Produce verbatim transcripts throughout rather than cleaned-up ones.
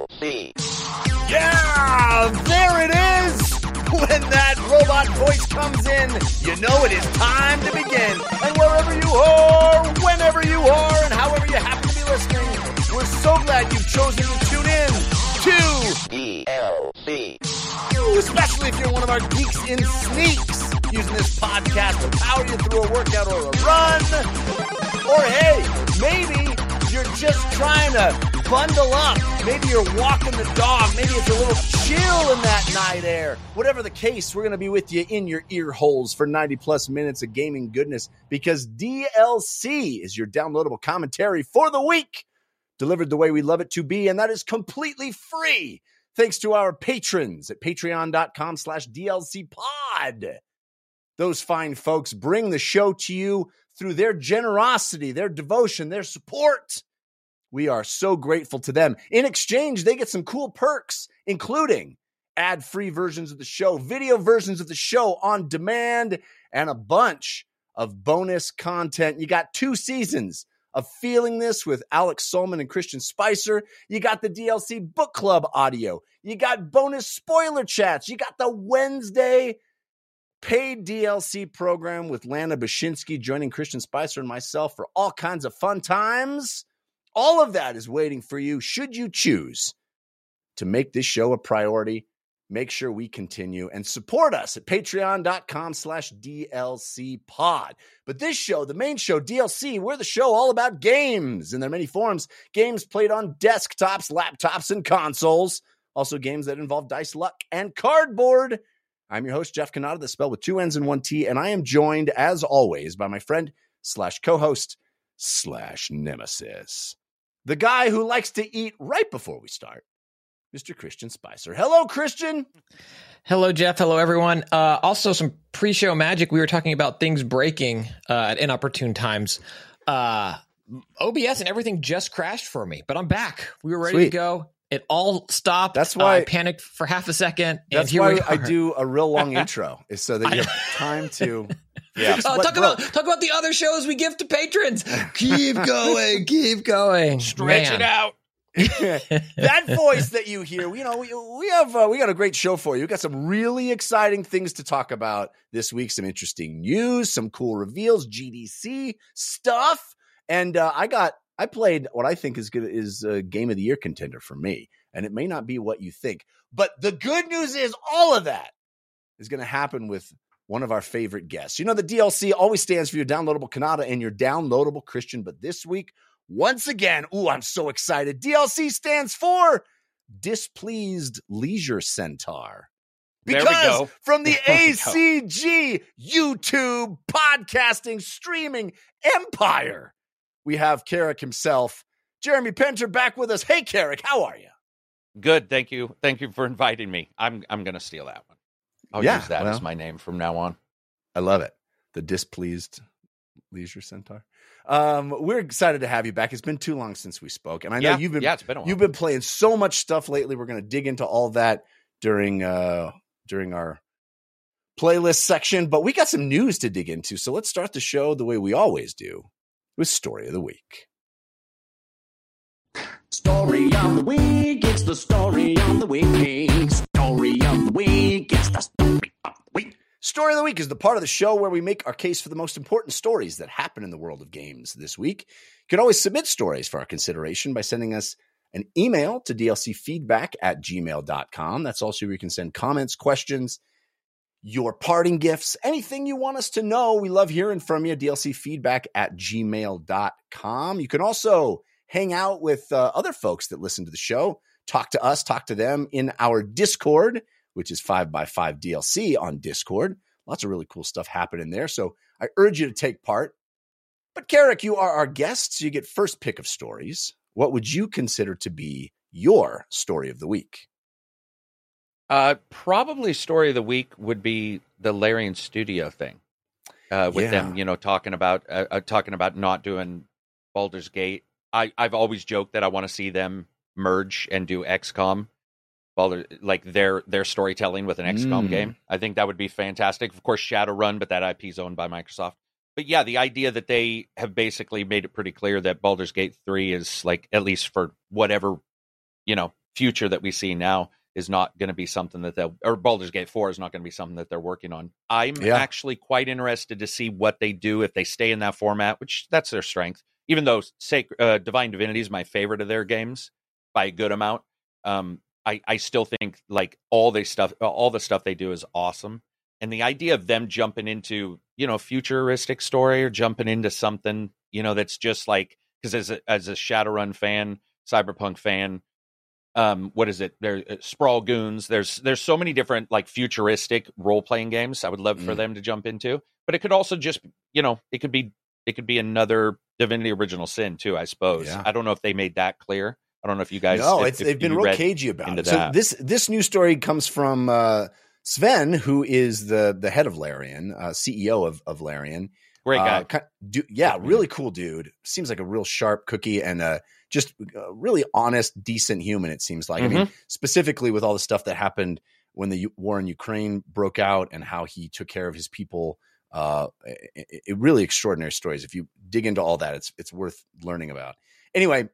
L C. Yeah, there it is. When that robot voice comes in, you know it is time to begin. And wherever you are, whenever you are, and however you happen to be listening, we're so glad you've chosen to tune in to D L C. Especially if you're one of our geeks in sneaks, using this podcast to power you through a workout or a run. Or hey, maybe you're just trying to bundle up. Maybe you're walking the dog. Maybe it's a little chill in that night air. Whatever the case, we're going to be with you in your ear holes for ninety plus minutes of gaming goodness, because D L C is your downloadable commentary for the week, delivered the way we love it to be, and that is completely free. Thanks to our patrons at patreon.com slash DLC pod. Those fine folks bring the show to you through their generosity, their devotion, their support. We are so grateful to them. In exchange, they get some cool perks, including ad-free versions of the show, video versions of the show on demand, and a bunch of bonus content. You got two seasons of Feeling This with Alex Solman and Christian Spicer. You got the D L C Book Club audio. You got bonus spoiler chats. You got the Wednesday paid D L C program with Lana Bashinsky joining Christian Spicer and myself for all kinds of fun times. All of that is waiting for you should you choose to make this show a priority. Make sure we continue and support us at patreon.com slash DLC pod. But this show, the main show, D L C, we're the show all about games in their many forms. Games played on desktops, laptops, and consoles. Also games that involve dice, luck, and cardboard. I'm your host, Jeff Cannata, the spell with two N's and one T, and I am joined, as always, by my friend slash co-host slash nemesis, the guy who likes to eat right before we start, Mister Christian Spicer. Hello, Christian. Hello, Jeff. Hello, everyone. Uh, also, some pre-show magic. We were talking about things breaking uh, at inopportune times. Uh, O B S and everything just crashed for me, but I'm back. We were ready Sweet. to go. It all stopped. That's why uh, I panicked for half a second. That's and here why we are. I do a real long intro, is so that you have time to. Yeah, uh, talk about talk about the other shows we give to patrons. Keep going, keep going. Stretch Man. it out. That voice that you hear, you know, we, we have uh, we got a great show for you. We got some really exciting things to talk about this week. Some interesting news, some cool reveals, G D C stuff, and uh, I got I played what I think is good is a game of the year contender for me, and it may not be what you think, but the good news is all of that is going to happen with one of our favorite guests. You know, the D L C always stands for your downloadable Cannata and your downloadable Christian, but this week, once again, ooh, I'm so excited. D L C stands for Displeased Leisure Centaur. There Because we go. from the There we A C G YouTube podcasting streaming empire, we have Carrick himself, Jeremy Penter, back with us. Hey, Carrick, how are you? Good. Thank you. Thank you for inviting me. I'm I'm going to steal that one. I'll Yeah, use that well. as my name from now on. I love it. The Displeased Leisure Centaur. Um, we're excited to have you back. It's been too long since we spoke, and I know Yeah, you've been yeah, it's been a while. you've been playing so much stuff lately. We're going to dig into all that during uh during our playlist section, but we got some news to dig into. So let's start the show the way we always do, with Story of the Week. Story of the week, it's the story of the week. Story of the week, it's the story of the week. Story of the Week is the part of the show where we make our case for the most important stories that happen in the world of games this week. You can always submit stories for our consideration by sending us an email to dlcfeedback at gmail dot com. That's also where you can send comments, questions, your parting gifts, anything you want us to know. We love hearing from you, dlcfeedback at gmail dot com. You can also hang out with uh, other folks that listen to the show, talk to us, talk to them in our Discord, which is five by five D L C on Discord. Lots of really cool stuff happening there. So I urge you to take part. But Carrick, you are our guest, so you get first pick of stories. What would you consider to be your story of the week? Uh, probably story of the week would be the Larian Studio thing. Uh, with Yeah. them, you know, talking about uh, uh, talking about not doing Baldur's Gate. I, I've always joked that I want to see them merge and do X COM. Baldur, like their their storytelling with an X COM Mm. game. I think that would be fantastic. Of course, Shadowrun, but that I P is owned by Microsoft. But yeah, the idea that they have basically made it pretty clear that Baldur's Gate three is like, at least for whatever, you know, future that we see now is not going to be something that they'll, or Baldur's Gate four is not going to be something that they're working on. I'm Yeah. actually quite interested to see what they do if they stay in that format, which that's their strength. Even though Sacred, uh, Divine Divinity is my favorite of their games by a good amount, um, I, I still think like all the stuff, all the stuff they do is awesome. And the idea of them jumping into, you know, futuristic story or jumping into something, you know, that's just like, because as a, as a Shadowrun fan, Cyberpunk fan, um, what is it? There, uh, Sprawl Goons. There's there's so many different like futuristic role playing games I would love for Mm. them to jump into. But it could also just, you know, it could be it could be another Divinity Original Sin too. I suppose. Yeah. I don't know if they made that clear. I don't know if you guys. No, if, it's, if they've been you real read cagey about into it. So that. this this news story comes from uh, Sven, who is the the head of Larian, uh, C E O of of Larian. Great guy. Uh, ki- do, yeah, really cool dude. Seems like a real sharp cookie and uh, just a really honest, decent human. It seems like. I mean, specifically with all the stuff that happened when the U- war in Ukraine broke out and how he took care of his people. Uh, it, it really extraordinary stories. If you dig into all that, it's it's worth learning about. Anyway,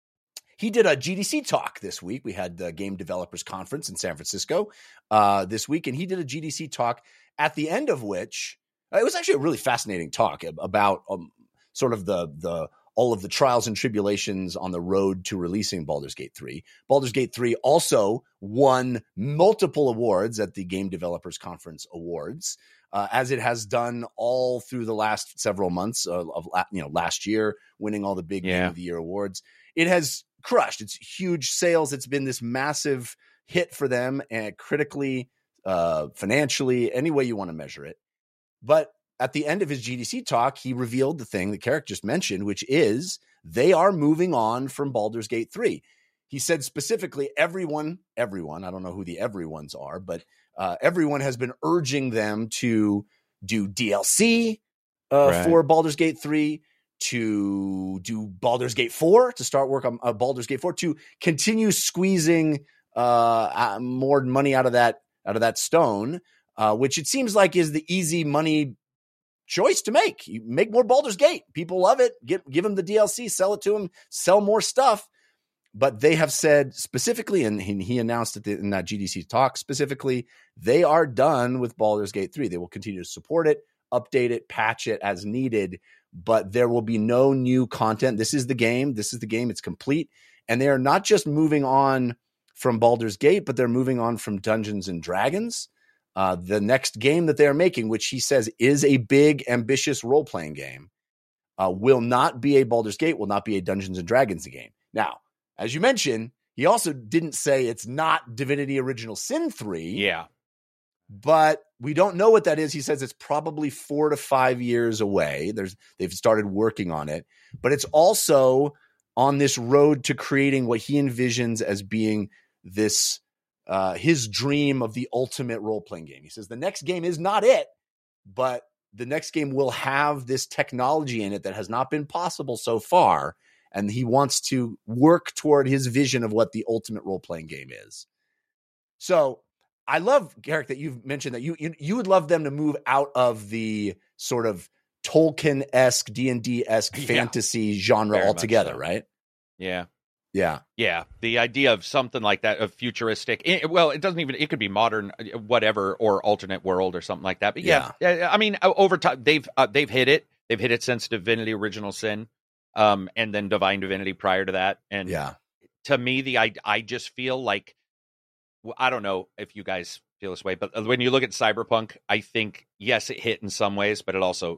he did a G D C talk this week. We had the Game Developers Conference in San Francisco uh, this week, and he did a G D C talk at the end of which. It was actually a really fascinating talk about um, sort of the the all of the trials and tribulations on the road to releasing Baldur's Gate three. Baldur's Gate three also won multiple awards at the Game Developers Conference Awards, uh, as it has done all through the last several months of, of you know last year, winning all the big Yeah. Game of the Year awards. It has crushed. It's huge sales. It's been this massive hit for them, and critically, uh, financially, any way you want to measure it. But at the end of his G D C talk, he revealed the thing that Carrick just mentioned, which is they are moving on from Baldur's Gate three. He said specifically, everyone, everyone, I don't know who the everyones are, but uh, everyone has been urging them to do D L C uh, Right. for Baldur's Gate three, to do Baldur's Gate four, to start work on uh, Baldur's Gate four, to continue squeezing uh, uh, more money out of that out of that stone. Uh, which it seems like is the easy money choice to make. You make more Baldur's Gate. People love it. Give, give them the D L C, sell it to them, sell more stuff. But they have said specifically, and he, he announced it in that G D C talk specifically, they are done with Baldur's Gate three. They will continue to support it, update it, patch it as needed, but there will be no new content. This is the game. This is the game. It's complete. And they are not just moving on from Baldur's Gate, but they're moving on from Dungeons and Dragons. Uh, the next game that they're making, which he says is a big, ambitious role-playing game, uh, will not be a Baldur's Gate, will not be a Dungeons and Dragons game. Now, as you mentioned, he also didn't say it's not Divinity Original Sin three. Yeah. But we don't know what that is. He says it's probably four to five years away. There's they've started working on it, but it's also on this road to creating what he envisions as being this uh, his dream of the ultimate role-playing game. He says the next game is not it, but the next game will have this technology in it that has not been possible so far. And he wants to work toward his vision of what the ultimate role-playing game is. So I love, Garrick, that you've mentioned that you, you you would love them to move out of the sort of Tolkien-esque, D and D-esque Yeah. fantasy genre Very much altogether, so. right? Yeah. Yeah. Yeah, the idea of something like that, of futuristic. It, well, it doesn't even. It could be modern, whatever, or alternate world, or something like that. But yeah, yeah. I mean, over time, they've uh, they've hit it. They've hit it since Divinity: Original Sin, um, and then Divine Divinity prior to that. And Yeah. to me, the I I just feel like well, I don't know if you guys feel this way, but when you look at Cyberpunk, I think yes, it hit in some ways, but it also, you know,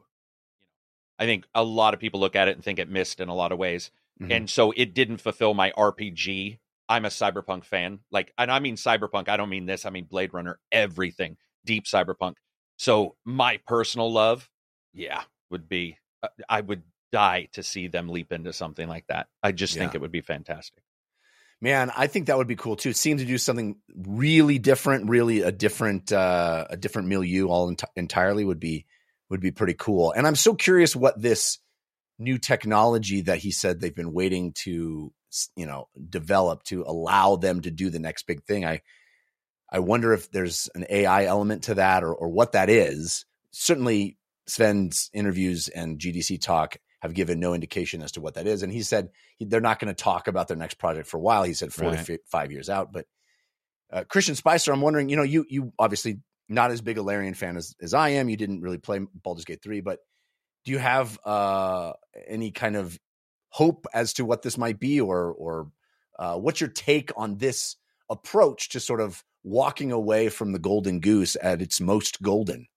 I think a lot of people look at it and think it missed in a lot of ways. Mhm. And so it didn't fulfill my R P G. I'm a Cyberpunk fan. Like, and I mean Cyberpunk. I don't mean this. I mean Blade Runner, everything. Deep Cyberpunk. So my personal love, yeah, would be, uh, I would die to see them leap into something like that. I just think Yeah. it would be fantastic. Man, I think that would be cool too. It seemed to do something really different, really a different, uh, a different milieu all ent- entirely would be, would be pretty cool. And I'm so curious what this new technology that he said they've been waiting to, you know, develop to allow them to do the next big thing. I, I wonder if there's an A I element to that or, or what that is. Certainly Sven's interviews and G D C talk have given no indication as to what that is. And he said he, they're not going to talk about their next project for a while. He said four right. to f- five years out. But uh, Christian Spicer, I'm wondering, you know, you you obviously not as big a Larian fan as, as I am. You didn't really play Baldur's Gate three, but do you have uh, any kind of hope as to what this might be, or or uh, what's your take on this approach to sort of walking away from the golden goose at its most golden?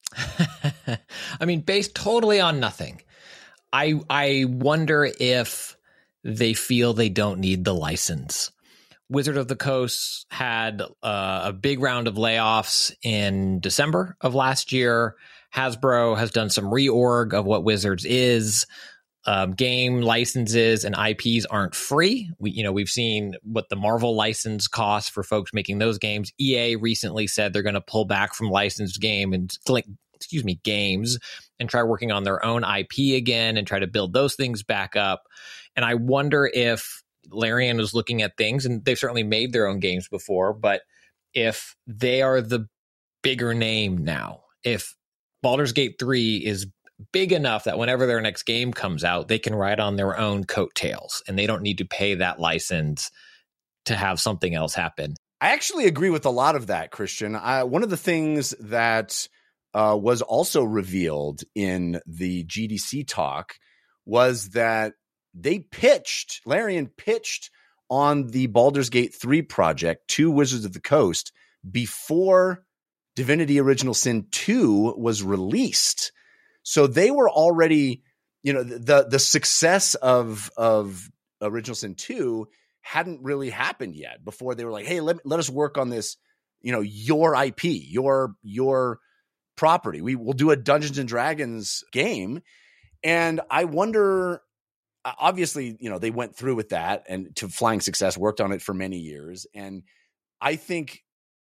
I mean, based totally on nothing. I I wonder if they feel they don't need the license. Wizard of the Coast had uh, a big round of layoffs in December of last year. Hasbro has done some reorg of what Wizards is. Um, game licenses and I Ps aren't free. We, you know, we've seen what the Marvel license costs for folks making those games. E A recently said they're going to pull back from licensed game and excuse me, games and try working on their own I P again and try to build those things back up. And I wonder if Larian is looking at things, and they've certainly made their own games before, but if they are the bigger name now, if Baldur's Gate three is big enough that whenever their next game comes out, they can ride on their own coattails and they don't need to pay that license to have something else happen. I actually agree with a lot of that, Christian. I, one of the things that uh, was also revealed in the G D C talk was that they pitched, Larian pitched on the Baldur's Gate three project to Wizards of the Coast before Divinity Original Sin two was released. So they were already, you know, the the success of of Original Sin two hadn't really happened yet before they were like, hey, let, let us work on this, you know, your I P, your your property. We will do a Dungeons and Dragons game. And I wonder, obviously, you know, they went through with that and to flying success, worked on it for many years. And I think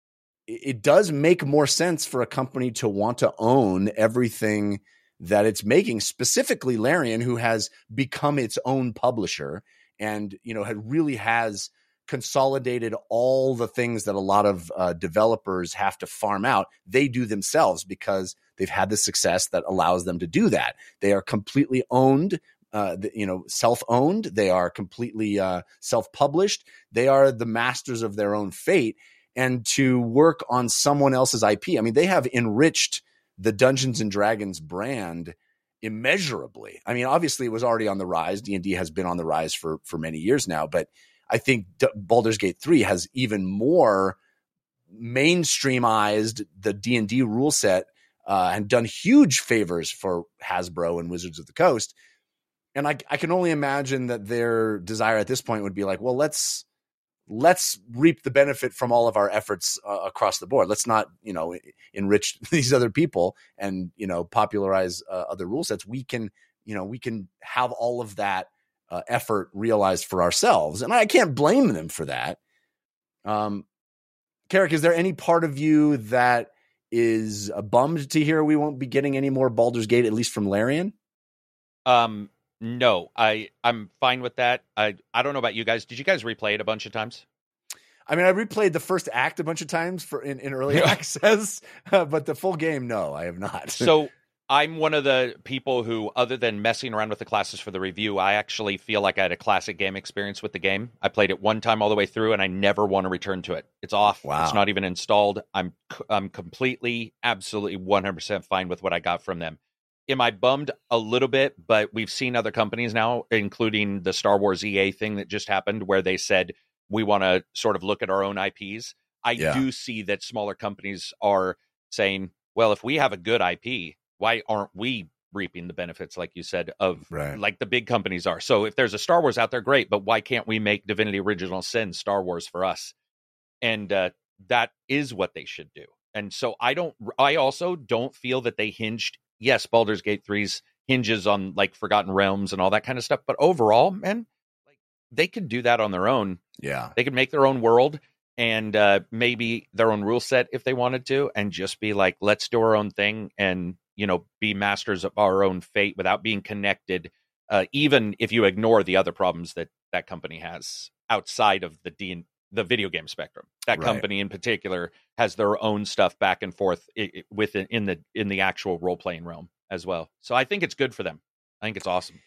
it does make more sense for a company to want to own everything that it's making, specifically Larian, who has become its own publisher and, you know, had really has consolidated all the things that a lot of uh, developers have to farm out. They do themselves because they've had the success that allows them to do that. They are completely owned, uh, you know, self-owned. They are completely uh, self-published. They are the masters of their own fate. And to work on someone else's I P, I mean, they have enriched the Dungeons and Dragons brand immeasurably. I mean, obviously it was already on the rise. D and D has been on the rise for, for many years now, but I think D- Baldur's Gate three has even more mainstreamized the D and D rule set uh, and done huge favors for Hasbro and Wizards of the Coast. And I, I can only imagine that their desire at this point would be like, well, let's, let's reap the benefit from all of our efforts uh, across the board. Let's not, you know, enrich these other people and, you know, popularize uh, other rule sets. We can, you know, we can have all of that uh, effort realized for ourselves. And I can't blame them for that. Um, Carrick, is there any part of you that is uh, bummed to hear we won't be getting any more Baldur's Gate, at least from Larian? Um, No, I, I'm fine with that. I I don't know about you guys. Did you guys replay it a bunch of times? I mean, I replayed the first act a bunch of times for in, in early access, uh, but the full game, no, I have not. So I'm one of the people who, other than messing around with the classes for the review, I actually feel like I had a classic game experience with the game. I played it one time all the way through, and I never want to return to it. It's off. Wow. It's not even installed. I'm I'm completely, absolutely one hundred percent fine with what I got from them. Am I bummed a little bit? But we've seen other companies now, including the Star Wars E A thing that just happened, where they said, we want to sort of look at our own I Ps. I Yeah. do see that smaller companies are saying, well, if we have a good I P, why aren't we reaping the benefits, like you said, of Right. like the big companies are? So if there's a Star Wars out there, great, but why can't we make Divinity Original Sin Star Wars for us? And uh, that is what they should do. And so I don't, I also don't feel that they hinged. Yes, Baldur's Gate three's hinges on like Forgotten Realms and all that kind of stuff. But overall, man, like they could do that on their own. Yeah. They could make their own world and uh, maybe their own rule set if they wanted to, and just be like, let's do our own thing and, you know, be masters of our own fate without being connected. Uh, even if you ignore the other problems that that company has outside of the D- the video game spectrum. That Right. company in particular has their own stuff back and forth i- within in the in the actual role playing realm as well. So I think it's good for them. I think it's awesome.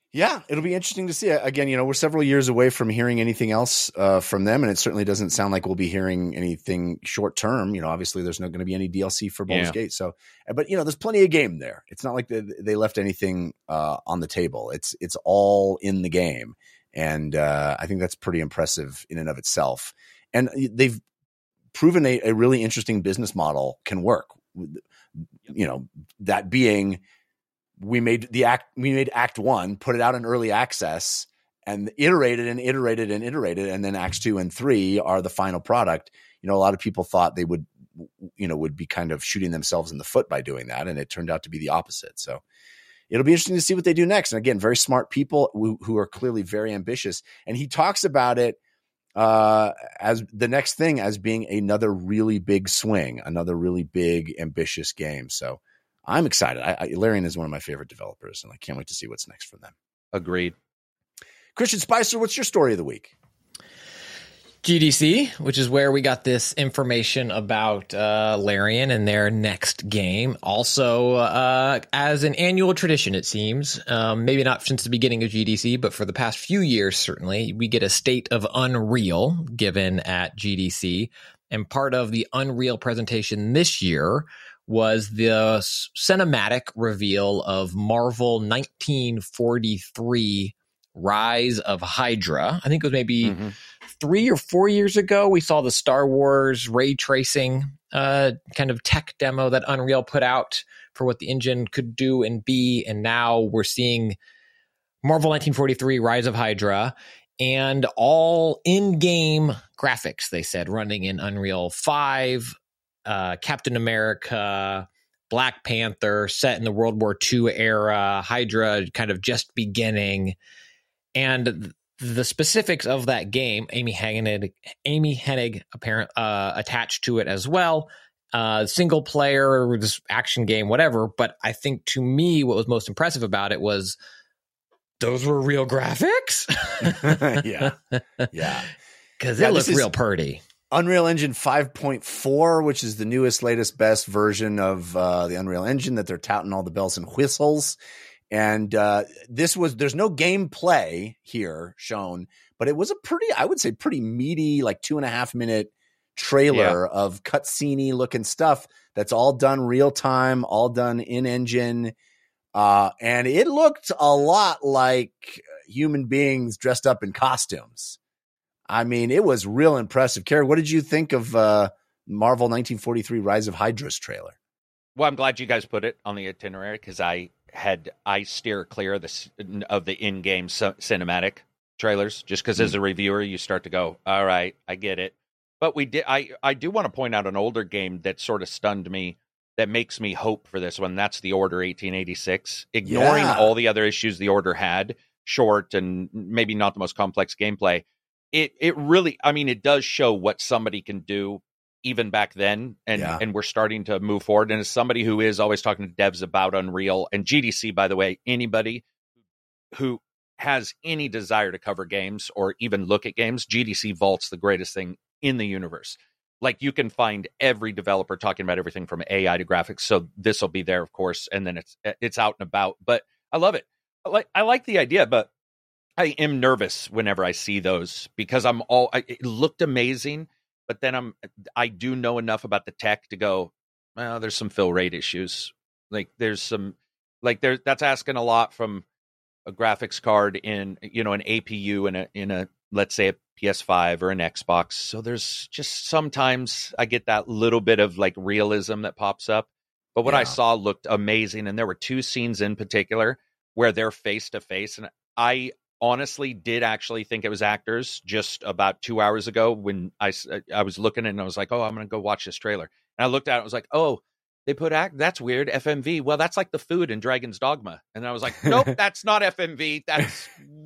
Yeah, it'll be interesting to see. Again, you know, we're several years away from hearing anything else uh, from them, and it certainly doesn't sound like we'll be hearing anything short term. You know, obviously there's not going to be any D L C for Baldur's Yeah. Gate. So, but you know, there's plenty of game there. It's not like they, they left anything uh, on the table. It's it's all in the game, and uh, I think that's pretty impressive in and of itself. And they've proven a, a really interesting business model can work. You know, that being. We made the act, we made act one, put it out in early access and iterated and iterated and iterated. And then acts two and three are the final product. You know, a lot of people thought they would, you know, would be kind of shooting themselves in the foot by doing that. And it turned out to be the opposite. So it'll be interesting to see what they do next. And again, very smart people who, who are clearly very ambitious. And he talks about it uh, as the next thing as being another really big swing, another really big, ambitious game. So, I'm excited. I, I, Larian is one of my favorite developers, and I can't wait to see what's next from them. Agreed. Christian Spicer, what's your story of the week? G D C, which is where we got this information about uh, Larian and their next game. Also, uh, as an annual tradition, it seems, um, maybe not since the beginning of G D C, but for the past few years, certainly, we get a State of Unreal given at G D C. And part of the Unreal presentation this year was the cinematic reveal of Marvel nineteen forty-three Rise of Hydra. I think it was maybe mm-hmm. three or four years ago. We saw the Star Wars ray tracing uh, kind of tech demo that Unreal put out for what the engine could do and be. And now we're seeing Marvel nineteen forty-three Rise of Hydra and all in-game graphics, they said, running in Unreal five. Uh, Captain America, Black Panther, set in the World War Two era, Hydra kind of just beginning. And the specifics of that game, Amy Hennig, Amy Hennig apparent, uh, attached to it as well. Uh, single player, this action game, whatever. But I think to me, what was most impressive about it was those were real graphics. yeah. Yeah. Because yeah, it looked real pretty. Unreal Engine five point four, which is the newest, latest, best version of uh, the Unreal Engine that they're touting all the bells and whistles. And uh, this was, there's no gameplay here shown, but it was a pretty, I would say pretty meaty, like two and a half minute trailer yeah. of cutscene-y looking stuff that's all done real time, all done in engine. Uh, and it looked a lot like human beings dressed up in costumes. I mean, it was real impressive. Kerry, what did you think of uh, Marvel nineteen forty-three Rise of Hydra's trailer? Well, I'm glad you guys put it on the itinerary because I had I steer clear of the of the in-game c- cinematic trailers just because mm. as a reviewer you start to go, all right, I get it. But we did. I I do want to point out an older game that sort of stunned me that makes me hope for this one. That's The Order eighteen eighty-six. Ignoring yeah. all the other issues The Order had, short and maybe not the most complex gameplay. It it really, I mean, it does show what somebody can do even back then, and, yeah. and we're starting to move forward. And as somebody who is always talking to devs about Unreal and G D C, by the way, anybody who has any desire to cover games or even look at games, G D C Vault's the greatest thing in the universe. Like you can find every developer talking about everything from A I to graphics. So this will be there, of course, and then it's it's out and about. But I love it. I like I like the idea, but I am nervous whenever I see those because I'm all, I, it looked amazing, but then I'm, I do know enough about the tech to go, well, there's some fill rate issues. Like there's some, like there, that's asking a lot from a graphics card in, you know, an A P U in a, in a, let's say a P S five or an Xbox. So there's just sometimes I get that little bit of like realism that pops up, but what yeah. I saw looked amazing. And there were two scenes in particular where they're face to face. And I, honestly did actually think it was actors just about two hours ago when I, I was looking and I was like, oh, I'm going to go watch this trailer. And I looked at it and I was like, oh, they put act. That's weird. F M V. Well, that's like the food in Dragon's Dogma. And I was like, nope, that's not F M V. That's,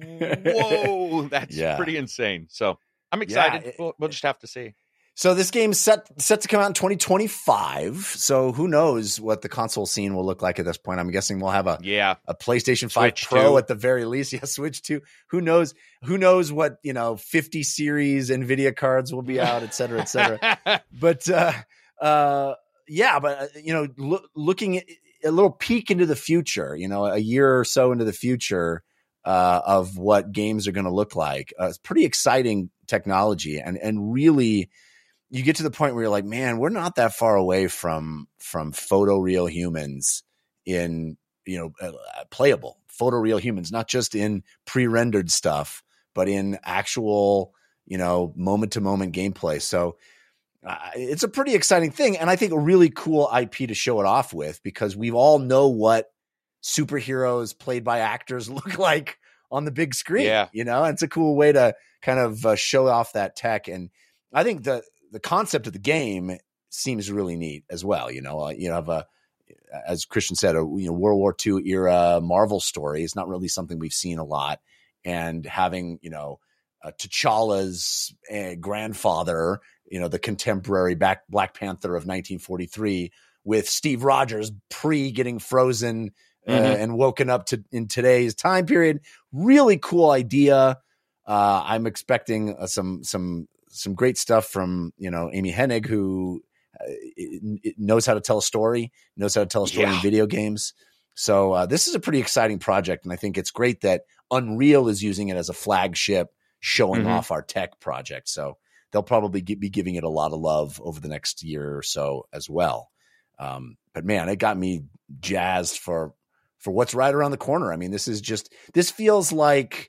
whoa, that's yeah. pretty insane. So I'm excited. Yeah, it, we'll, we'll just have to see. So this game's set set to come out in twenty twenty-five. So who knows what the console scene will look like at this point? I'm guessing we'll have a yeah a PlayStation five Switch Pro two. At the very least. Yeah, Switch two. Who knows? Who knows what, you know, fifty series NVIDIA cards will be out, et cetera, et cetera. but uh, uh, yeah, but uh, you know, lo- looking at a little peek into the future, you know, a year or so into the future. uh, of what games are going to look like. Uh, it's pretty exciting technology, and and really, you get to the point where you're like, man, we're not that far away from from photoreal humans in, you know, uh, playable photoreal humans, not just in pre-rendered stuff, but in actual, you know, moment to moment gameplay. So uh, it's a pretty exciting thing, and I think a really cool I P to show it off with, because we all know what superheroes played by actors look like on the big screen. Yeah. You know, and it's a cool way to kind of uh, show off that tech. And I think the the concept of the game seems really neat as well. You know, uh, you have a, as Christian said, a you know World War Two era Marvel story is not really something we've seen a lot, and having you know uh, T'Challa's uh, grandfather, you know the contemporary back Black Panther of nineteen forty-three, with Steve Rogers pre getting frozen uh, mm-hmm. and woken up to in today's time period. Really cool idea. Uh, I'm expecting uh, some some some great stuff from you know Amy Hennig, who uh, it, it knows how to tell a story, knows how to tell a story yeah. in video games. So uh, this is a pretty exciting project, and I think it's great that Unreal is using it as a flagship, showing mm-hmm. off our tech project. So they'll probably get, be giving it a lot of love over the next year or so as well. Um, but man, it got me jazzed for for what's right around the corner. I mean, this is just this feels like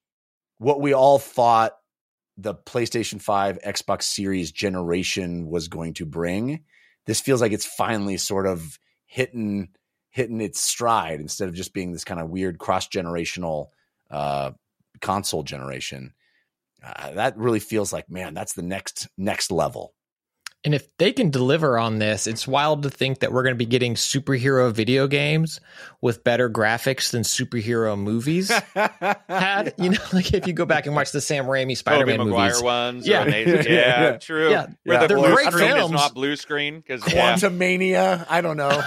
what we all thought the PlayStation five, Xbox Series generation was going to bring. This feels like it's finally sort of hitting hitting its stride, instead of just being this kind of weird cross-generational uh, console generation. Uh, that really feels like, man, that's the next next level. And if they can deliver on this, it's wild to think that we're going to be getting superhero video games with better graphics than superhero movies had. You know, like if you go back and watch the Sam Raimi Spider-Man Tobey Maguire movies, ones, yeah, yeah, yeah, yeah, true. Yeah, where yeah. the blue great screen films. is not blue screen because Quantumania. Yeah. I don't know.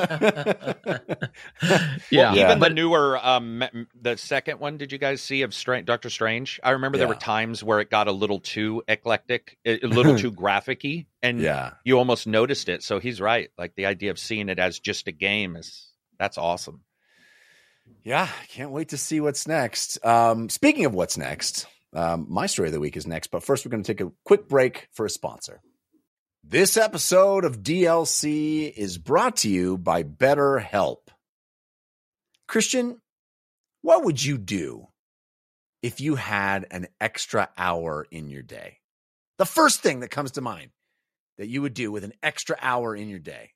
yeah, well, yeah, even but the newer, um, the second one, did you guys see of Strange, Doctor Strange? I remember yeah. there were times where it got a little too eclectic, a little too graphic-y. And yeah. you almost noticed it. So he's right. Like the idea of seeing it as just a game is that's awesome. Yeah, I can't wait to see what's next. Um, speaking of what's next, um, my story of the week is next. But first, we're going to take a quick break for a sponsor. This episode of D L C is brought to you by BetterHelp. Christian, what would you do if you had an extra hour in your day? The first thing that comes to mind that you would do with an extra hour in your day.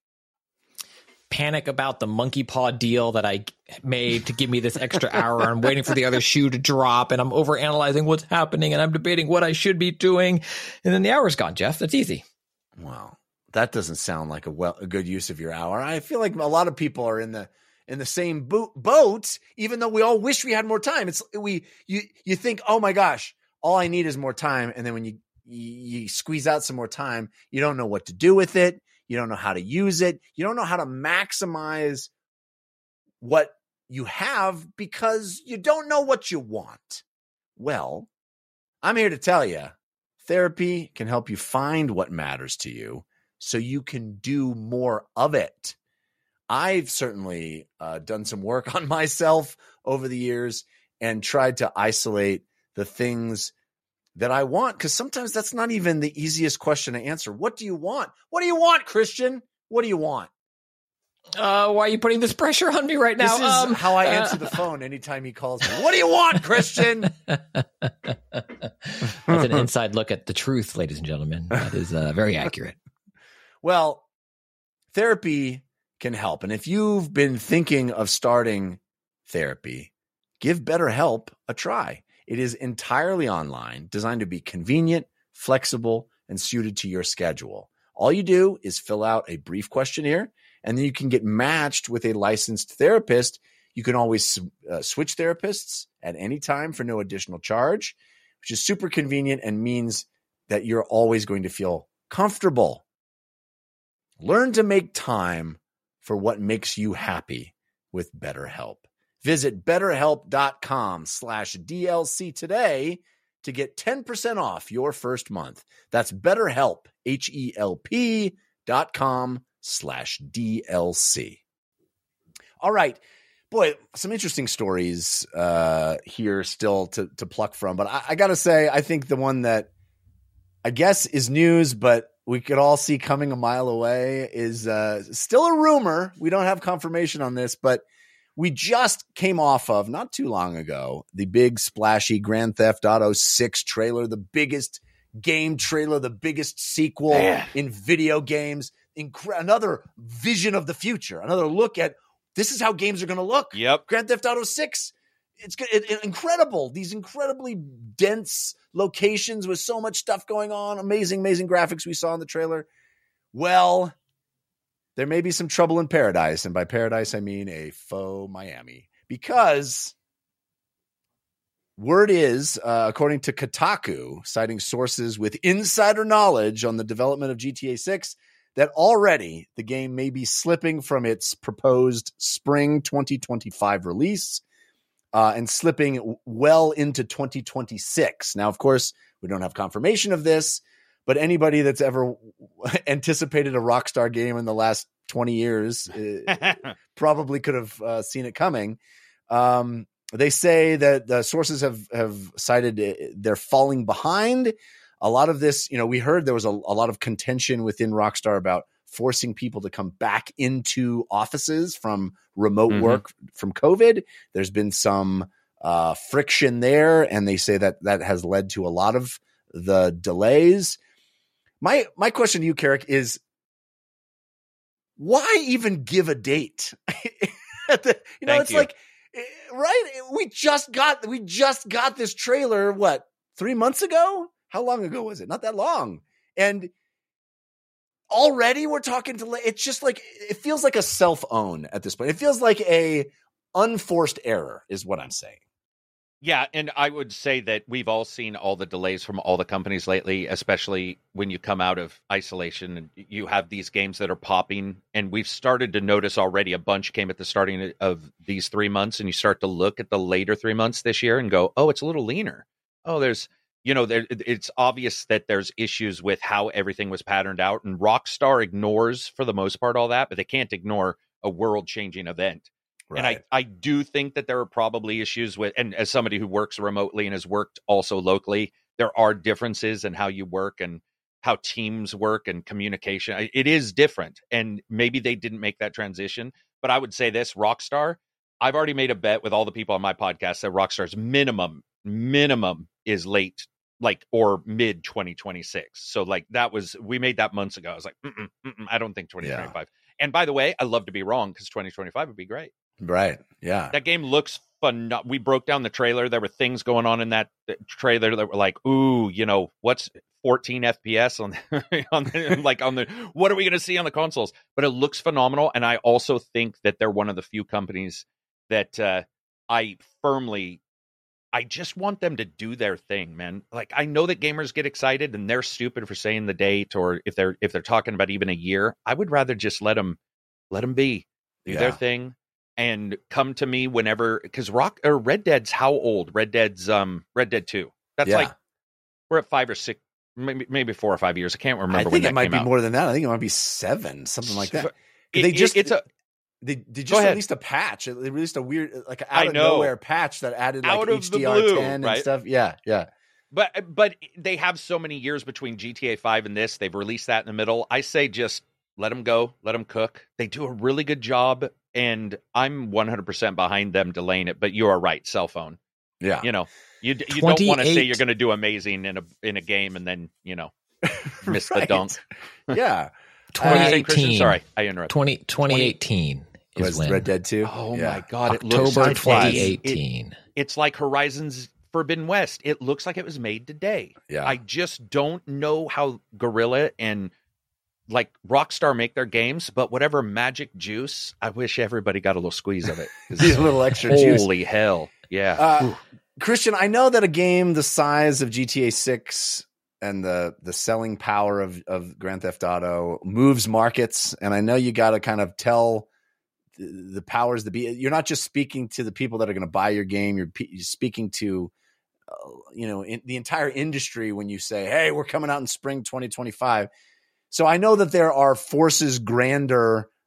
Panic about the monkey paw deal that I made to give me this extra hour. I'm waiting for the other shoe to drop, and I'm overanalyzing what's happening, and I'm debating what I should be doing. And then the hour's gone, Jeff. That's easy. Well, that doesn't sound like a well a good use of your hour. I feel like a lot of people are in the in the same boat, boat even though we all wish we had more time. It's we you you think, oh my gosh, all I need is more time, and then when you you squeeze out some more time, you don't know what to do with it. You don't know how to use it. You don't know how to maximize what you have because you don't know what you want. Well, I'm here to tell you, therapy can help you find what matters to you so you can do more of it. I've certainly uh, done some work on myself over the years and tried to isolate the things that I want, because sometimes that's not even the easiest question to answer. What do you want? What do you want, Christian? What do you want? Uh, why are you putting this pressure on me right now? This is um, how I answer uh, the phone anytime he calls me. What do you want, Christian? That's an inside look at the truth, ladies and gentlemen. That is uh, very accurate. Well, therapy can help. And if you've been thinking of starting therapy, give BetterHelp a try. It is entirely online, designed to be convenient, flexible, and suited to your schedule. All you do is fill out a brief questionnaire, and then you can get matched with a licensed therapist. You can always uh, switch therapists at any time for no additional charge, which is super convenient and means that you're always going to feel comfortable. Learn to make time for what makes you happy with BetterHelp. Visit betterhelp.com slash DLC today to get ten percent off your first month. That's BetterHelp, H E L P dot com slash D L C. All right. boy, some interesting stories uh, here still to to pluck from. But I, I got to say, I think the one that I guess is news, but we could all see coming a mile away is uh, still a rumor. We don't have confirmation on this, but we just came off of, not too long ago, the big splashy Grand Theft Auto six trailer, the biggest game trailer, the biggest sequel Man. in video games. Incre- another vision of the future, another look at this is how games are going to look. Yep. Grand Theft Auto six. It's good. It, it, incredible. These incredibly dense locations with so much stuff going on. Amazing, amazing graphics we saw in the trailer. Well, there may be some trouble in paradise. And by paradise, I mean a faux Miami. Because word is, uh, according to Kotaku, citing sources with insider knowledge on the development of G T A six, that already the game may be slipping from its proposed spring twenty twenty-five release uh, and slipping well into twenty twenty-six. Now, of course, we don't have confirmation of this, but anybody that's ever anticipated a Rockstar game in the last twenty years uh, probably could have uh, seen it coming. Um, they say that the sources have, have cited uh, they're falling behind. A lot of this, you know, we heard there was a, a lot of contention within Rockstar about forcing people to come back into offices from remote Mm-hmm. work from COVID. There's been some uh, friction there, and they say that that has led to a lot of the delays. My my question to you, Carrick, is why even give a date? the, you know, Thank it's you. like, right? We just got we just got this trailer. What, three months ago? How long ago was it? Not that long. And already we're talking to, it's just like, it feels like a self-own at this point. It feels like a unforced error is what I'm saying. Yeah, and I would say that we've all seen all the delays from all the companies lately, especially when you come out of isolation and you have these games that are popping. And we've started to notice already a bunch came at the starting of these three months, and you start to look at the later three months this year and go, oh, it's a little leaner. Oh, there's, you know, there, it's obvious that there's issues with how everything was patterned out. And Rockstar ignores, for the most part, all that, but they can't ignore a world-changing event. Right. And I, I do think that there are probably issues with, and as somebody who works remotely and has worked also locally, there are differences in how you work and how teams work and communication. It is different. And maybe they didn't make that transition. But I would say this, Rockstar, I've already made a bet with all the people on my podcast that Rockstar's minimum, minimum is late, like, or mid twenty twenty-six. So like that was, we made that months ago. I was like, mm-mm, mm-mm, I don't think twenty twenty-five. Yeah. And by the way, I love to be wrong because twenty twenty-five would be great. Right. Yeah. That game looks fun. We broke down the trailer. There were things going on in that trailer that were like, ooh, you know, what's fourteen F P S on, on the, like on the, what are we going to see on the consoles? But it looks phenomenal. And I also think that they're one of the few companies that uh, I firmly, I just want them to do their thing, man. Like, I know that gamers get excited and they're stupid for saying the date, or if they're, if they're talking about even a year. I would rather just let them, let them be, do Yeah. their thing. And come to me whenever, because Rock or Red Dead's how old? Red Dead's um Red Dead two. That's Yeah. like we're at five or six, maybe maybe four or five years. I can't remember. I when think that it might came be out. more than that. I think it might be seven, something like that. It- they it- just it's a they, they just ahead. released a patch. They released a weird, like I out of know. nowhere patch that added like Out of H the D R blue, ten and right? stuff. Yeah, yeah. but but they have so many years between G T A five and this. They've released that in the middle. I say just let them go, let them cook. They do a really good job, and I'm one hundred percent behind them delaying it. But you are right, cell phone. Yeah. You know, you you don't want to say twenty-eight you're going to do amazing in a in a game and then you know miss the Right. dunk. Yeah. What are you saying, Christian? twenty eighteen. Sorry, I interrupted. twenty, twenty eighteen is Was when. Red Dead two? Oh Yeah. my god! It looks October like twenty it- eighteen. It's like Horizon's Forbidden West. It looks like it was made today. Yeah. I just don't know how Guerrilla and like Rockstar make their games, but whatever magic juice, I wish everybody got a little squeeze of it. 'Cause These little extra juice. holy hell, yeah. Uh, Christian, I know that a game the size of G T A six and the the selling power of, of Grand Theft Auto moves markets, and I know you got to kind of tell the, the powers that be. You're not just speaking to the people that are going to buy your game. You're, pe- you're speaking to uh, you know in, the entire industry when you say, "Hey, we're coming out in spring twenty twenty-five." So I know that there are forces grander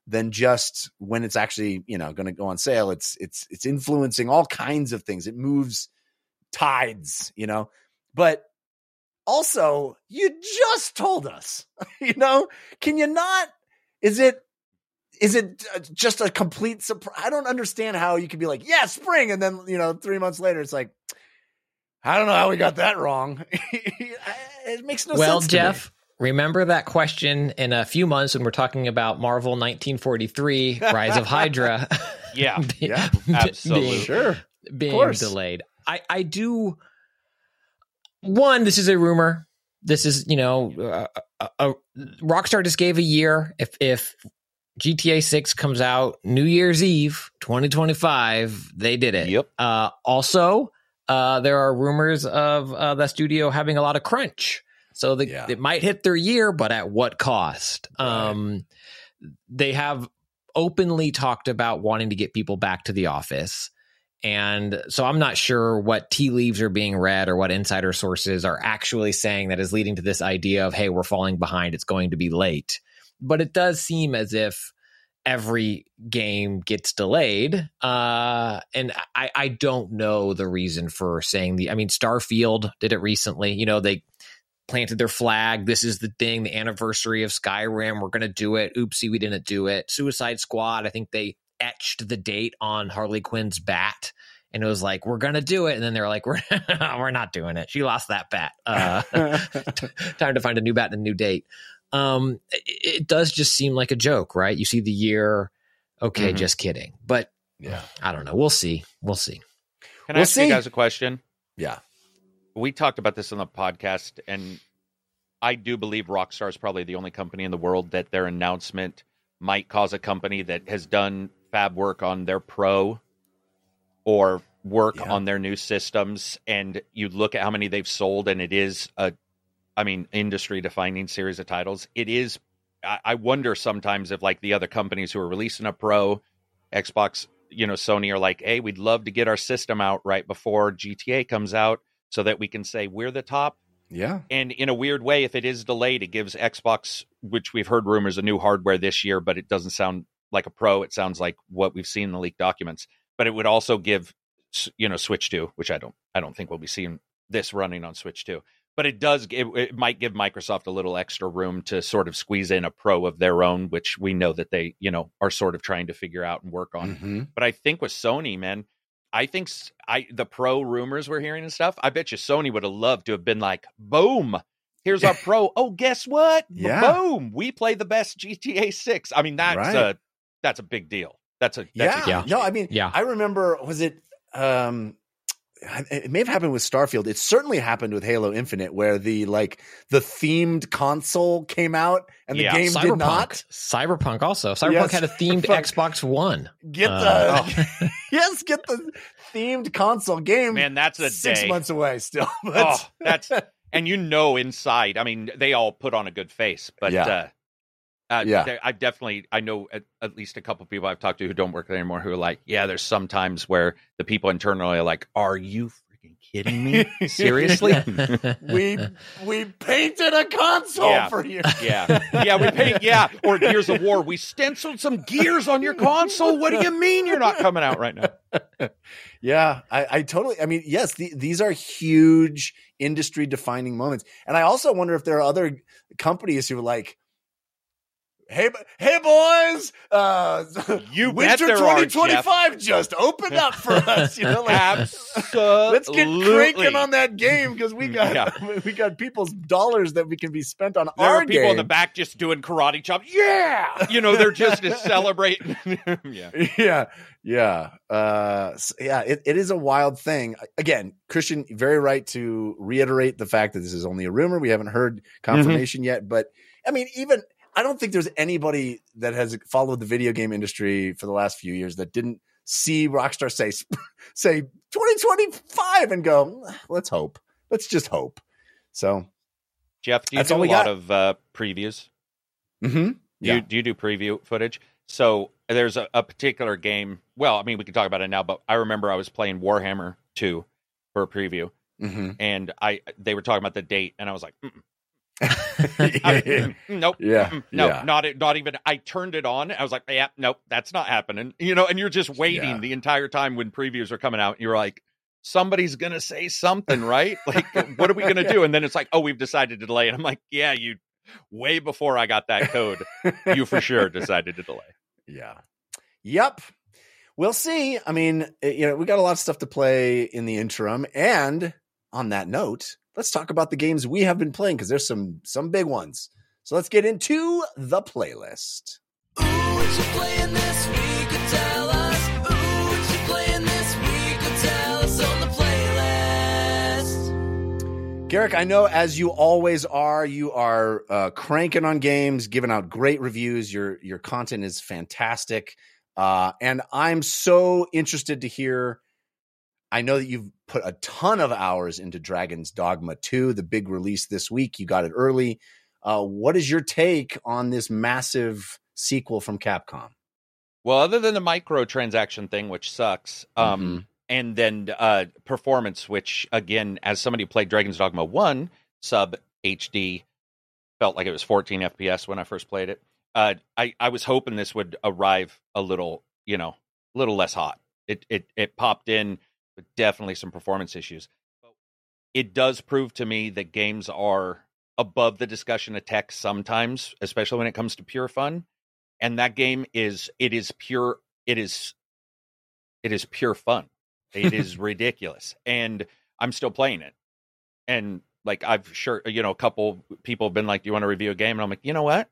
than just when it's actually, you know, going to go on sale. It's it's it's influencing all kinds of things. It moves tides, you know. But also, you just told us, you know, can you not? Is it is it just a complete surprise? I don't understand how you could be like, yeah, spring, and then, you know, three months later, it's like, I don't know how we got that wrong. It makes no well, sense. Well, to Jeff, me. Remember that question in a few months when we're talking about Marvel nineteen forty-three, Rise of Hydra. Yeah, be, yeah, absolutely. Being, sure. Being delayed. I, I do. One, this is a rumor. This is, you know, uh, a, a, Rockstar just gave a year. If if G T A six comes out New Year's Eve, twenty twenty-five, they did it. Yep. Uh, also, uh, there are rumors of uh, the studio having a lot of crunch. So the, yeah. it might hit their year, but at what cost? Right. Um, they have openly talked about wanting to get people back to the office. And so I'm not sure what tea leaves are being read or what insider sources are actually saying that is leading to this idea of, hey, we're falling behind, it's going to be late. But it does seem as if every game gets delayed. Uh, and I, I don't know the reason for saying the, I mean, Starfield did it recently. You know, they planted their flag. This is the thing, the anniversary of Skyrim. We're going to do it. Oopsie, we didn't do it. Suicide Squad, I think they etched the date on Harley Quinn's bat, and it was like, we're gonna do it, and then they're like, we're we're not doing it. She lost that bat. Uh, t- time to find a new bat and a new date. Um, it, it does just seem like a joke, right? You see the year, okay, mm-hmm. just kidding. But yeah, I don't know. We'll see. We'll see. Can I we'll ask see. you guys a question? Yeah, we talked about this on the podcast, and I do believe Rockstar is probably the only company in the world that their announcement might cause a company that has done fab work on their pro or work yeah. on their new systems, and you look at how many they've sold, and it is a, I mean, industry defining series of titles. It is, I, I wonder sometimes if like the other companies who are releasing a pro, Xbox, you know, Sony are like, hey, we'd love to get our system out right before G T A comes out so that we can say we're the top. Yeah. And in a weird way, if it is delayed, it gives Xbox, which we've heard rumors of new hardware this year, but it doesn't sound like a pro. It sounds like what we've seen in the leaked documents. But it would also give, you know, Switch two, which I don't, I don't think we'll be seeing this running on Switch two. But it does, it, it might give Microsoft a little extra room to sort of squeeze in a pro of their own, which we know that they, you know, are sort of trying to figure out and work on. Mm-hmm. But I think with Sony, man, I think I the pro rumors we're hearing and stuff, I bet you Sony would have loved to have been like, boom, here's our pro. Oh, guess what? Yeah. Boom, we play the best G T A six. I mean, that's right. a that's a big deal. That's a that's yeah. A, no, I mean, yeah. I remember, was it, um, it may have happened with Starfield. It certainly happened with Halo Infinite, where the like the themed console came out and the yeah. game Cyberpunk. did not. Cyberpunk also. Cyberpunk yes. had a themed Xbox One. Get uh, the oh. yes, get the themed console game. Man, that's a six day. months away still. But oh, that's and you know inside. I mean, they all put on a good face, but yeah. uh, uh, yeah, I definitely I know at, at least a couple people I've talked to who don't work there anymore who are like, yeah, there's some times where the people internally are like, are you freaking kidding me? Seriously? we we painted a console yeah. for you. Yeah, yeah, we paint. Yeah, or Gears of War, we stenciled some gears on your console. What do you mean you're not coming out right now? Yeah, I, I totally. I mean, yes, the, these are huge industry-defining moments, and I also wonder if there are other companies who are like, Hey, hey, boys! Uh, you Winter bet there twenty twenty-five are, just opened up for us. You know, like, absolutely. Let's get cranking on that game because we got yeah. we got people's dollars that we can be spent on there our are people game. in the back just doing karate chops. Yeah, you know they're just celebrating. yeah, yeah, yeah, uh, yeah. It, it is a wild thing. Again, Christian, very right to reiterate the fact that this is only a rumor. We haven't heard confirmation mm-hmm. yet, but I mean, even. I don't think there's anybody that has followed the video game industry for the last few years that didn't see Rockstar say say twenty twenty-five and go, let's hope. Let's just hope. So, Jeff, do you that's do all a we lot got. of uh, previews? Mm-hmm. Do, yeah. you, do you do preview footage? So there's a, a particular game. Well, I mean, we can talk about it now, but I remember I was playing Warhammer two for a preview, mm-hmm. and I they were talking about the date, and I was like, Mm-mm. I, nope. Yeah. No, yeah. not not even. I turned it on. I was like, yeah, nope, that's not happening. You know, and you're just waiting Yeah. the entire time when previews are coming out. And you're like, somebody's going to say something, right? Like, what are we going to do? And then it's like, oh, we've decided to delay. And I'm like, yeah, you way before I got that code, you for sure decided to delay. Yeah. Yep. We'll see. I mean, you know, we got a lot of stuff to play in the interim. And on that note, let's talk about the games we have been playing because there's some some big ones. So let's get into the playlist. Ooh, what you playing this week? Could tell us. Ooh, what you playing this week? Could tell us on the playlist. Garrick, I know as you always are, you are uh, cranking on games, giving out great reviews. Your your content is fantastic. Uh, and I'm so interested to hear. I know that you've put a ton of hours into Dragon's Dogma two, the big release this week. You got it early. Uh, what is your take on this massive sequel from Capcom? Well, other than the microtransaction thing, which sucks, um, Mm-hmm. and then uh, performance, which, again, as somebody who played Dragon's Dogma one, sub H D, felt like it was fourteen F P S when I first played it. Uh, I, I was hoping this would arrive a little, you know, a little less hot. It it it popped in with definitely some performance issues. It does prove to me that games are above the discussion of tech sometimes, especially when it comes to pure fun. And that game is it is pure it is it is pure fun. It is ridiculous. And I'm still playing it. And like I've sure you know, a couple people have been like, do you want to review a game? And I'm like, you know what?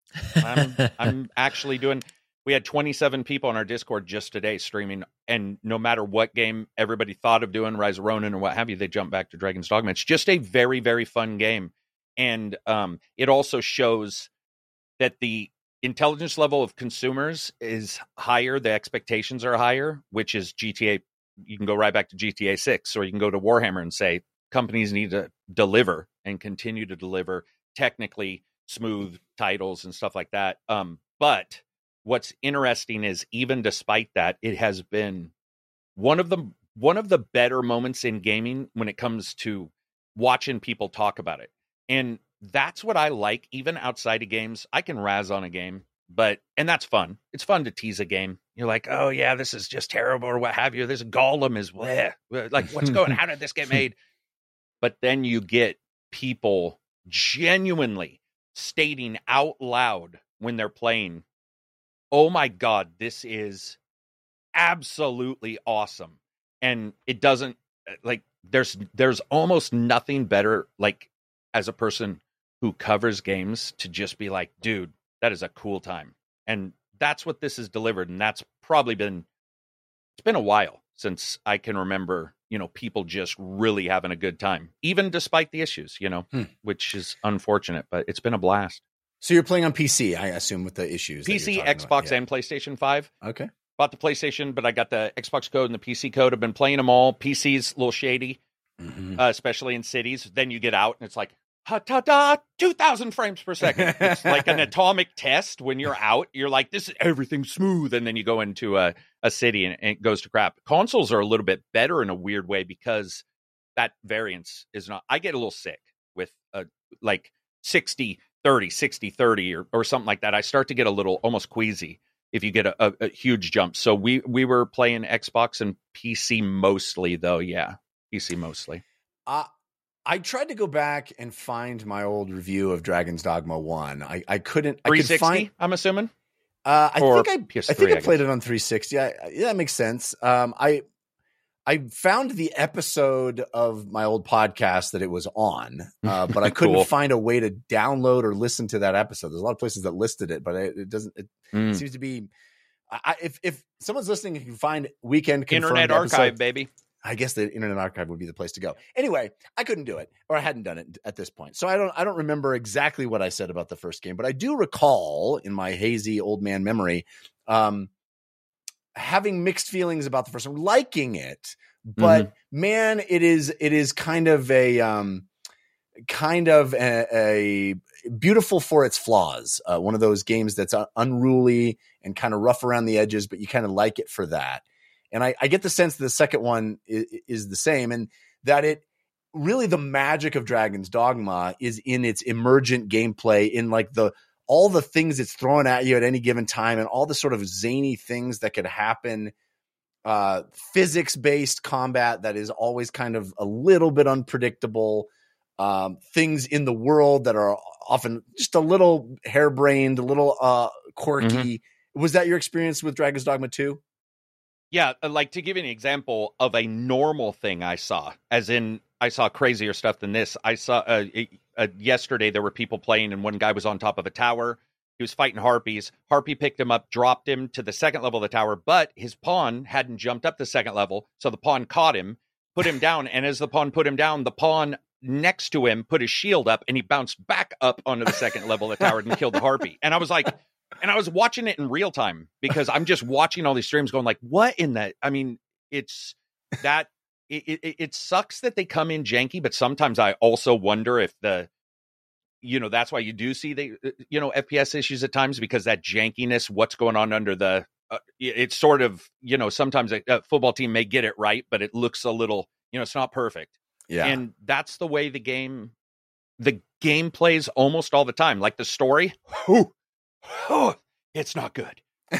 I'm I'm actually doing we had twenty-seven people on our Discord just today streaming, and no matter what game everybody thought of doing, Rise of Ronin or what have you, they jump back to Dragon's Dogma. It's just a very, very fun game. And um, it also shows that the intelligence level of consumers is higher, the expectations are higher, which is G T A. You can go right back to G T A six, or you can go to Warhammer and say companies need to deliver and continue to deliver technically smooth titles and stuff like that. Um, but what's interesting is even despite that, it has been one of the one of the better moments in gaming when it comes to watching people talk about it. And that's what I like, even outside of games. I can razz on a game, but and that's fun. It's fun to tease a game. You're like, oh yeah, this is just terrible or what have you. This Golem is bleh. Like, what's going? How did this get made? But then you get people genuinely stating out loud when they're playing, oh my God, this is absolutely awesome. And it doesn't like there's there's almost nothing better, like as a person who covers games, to just be like, dude, that is a cool time. And that's what this has delivered. And that's probably been it's been a while since I can remember, you know, people just really having a good time, even despite the issues, you know, Hmm. which is unfortunate, but it's been a blast. So you're playing on P C, I assume, with the issues. that P C, you're talking Xbox, about. Yeah. and PlayStation five. Okay. Bought the PlayStation, but I got the Xbox code and the P C code. I've been playing them all. P C's a little shady, Mhm. uh, especially in cities. Then you get out and it's like, ha ta da, two thousand frames per second. It's like an atomic test. When you're out, you're like, this is everything smooth. And then you go into a, a city and, and it goes to crap. Consoles are a little bit better in a weird way because that variance is not. I get a little sick with uh, like sixty thirty, sixty thirty or, or something like that. I start to get a little almost queasy if you get a, a, a huge jump. So we we were playing Xbox and P C mostly, though. Yeah, P C mostly. Uh, I tried to go back and find my old review of Dragon's Dogma one. I, I couldn't. I three could sixty, find. I'm assuming. Uh, I Or think I, P S I three, think I I played guess. it on three sixty. I, I- yeah, that makes sense. Um, I I found the episode of my old podcast that it was on, uh, but I couldn't Cool. find a way to download or listen to that episode. There's a lot of places that listed it, but it, it doesn't. It Mm. seems to be. I, if if someone's listening and can find weekend confirmed Internet episode, Archive, baby. I guess the Internet Archive would be the place to go. Anyway, I couldn't do it, or I hadn't done it at this point, so I don't. I don't remember exactly what I said about the first game, but I do recall in my hazy old man memory, um, having mixed feelings about the first one, liking it, but man, it is it is kind of a um, kind of a, a beautiful for its flaws. Uh, one of those games that's uh, unruly and kind of rough around the edges, but you kind of like it for that. And I, I get the sense that the second one is, is the same, and that it really the magic of Dragon's Dogma is in its emergent gameplay, in like the all the things it's throwing at you at any given time, and all the sort of zany things that could happen. Uh, physics-based combat that is always kind of a little bit unpredictable. Um, things in the world that are often just a little harebrained, a little uh, quirky. Mm-hmm. Was that your experience with Dragon's Dogma two? Yeah, like to give you an example of a normal thing I saw, as in I saw crazier stuff than this. I saw uh, uh, yesterday there were people playing, and one guy was on top of a tower. He was fighting harpies. Harpy picked him up, dropped him to the second level of the tower, but his pawn hadn't jumped up the second level, so the pawn caught him, put him down, and as the pawn put him down, the pawn next to him put his shield up, and he bounced back up onto the second level of the tower and killed the harpy. And I was like, and I was watching it in real time because I'm just watching all these streams going like, what in that? I mean, it's that, it, it, it sucks that they come in janky, but sometimes I also wonder if the, you know, that's why you do see the, you know, F P S issues at times, because that jankiness, what's going on under the, uh, it's sort of, you know, sometimes a, a football team may get it right, but it looks a little, you know, it's not perfect. Yeah. And that's the way the game, the game plays almost all the time. Like the story, whew, whew, it's not good.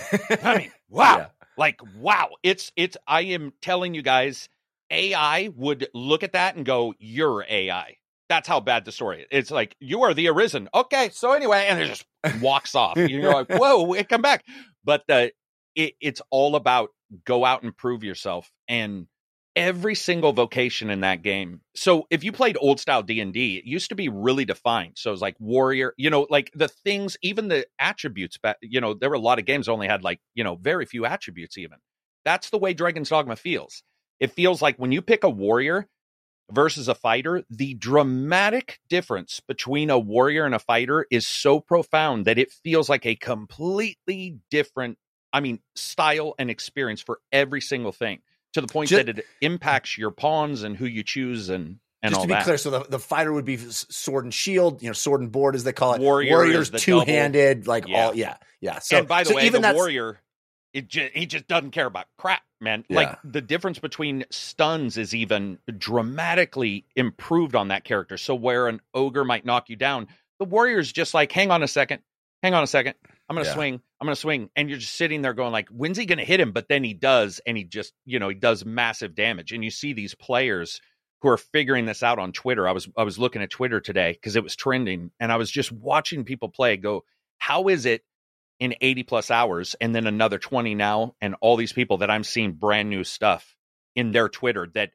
I mean, wow. Yeah. Like, wow. It's, it's, I am telling you guys, A I would look at that and go, you're A I. That's how bad the story is. It's like, you are the Arisen. Okay, so anyway, and it just walks off. You're like, whoa, come back. But the it, it's all about go out and prove yourself. And every single vocation in that game. So if you played old style D and D, it used to be really defined. So it was like warrior, you know, like the things, even the attributes, you know, there were a lot of games that only had like, you know, very few attributes even. That's the way Dragon's Dogma feels. It feels like when you pick a warrior versus a fighter, the dramatic difference between a warrior and a fighter is so profound that it feels like a completely different, I mean, style and experience for every single thing, to the point just, that it impacts your pawns and who you choose and, and just all to be that. clear, so the, the fighter would be sword and shield, you know, sword and board as they call it. Warrior Warriors two-handed, double. like yeah. all, yeah, yeah. So, and by the so way, even the that's, warrior, it just, he just doesn't care about crap, man. Yeah. Like the difference between stuns is even dramatically improved on that character. So where an ogre might knock you down, the warrior's just like, hang on a second, hang on a second. I'm going to Yeah. swing. I'm going to swing. And you're just sitting there going like, when's he going to hit him? But then he does. And he just, you know, he does massive damage. And you see these players who are figuring this out on Twitter. I was, I was looking at Twitter today because it was trending, and I was just watching people play go, how is it in eighty plus hours and then another twenty now, and all these people that I'm seeing brand new stuff in their Twitter that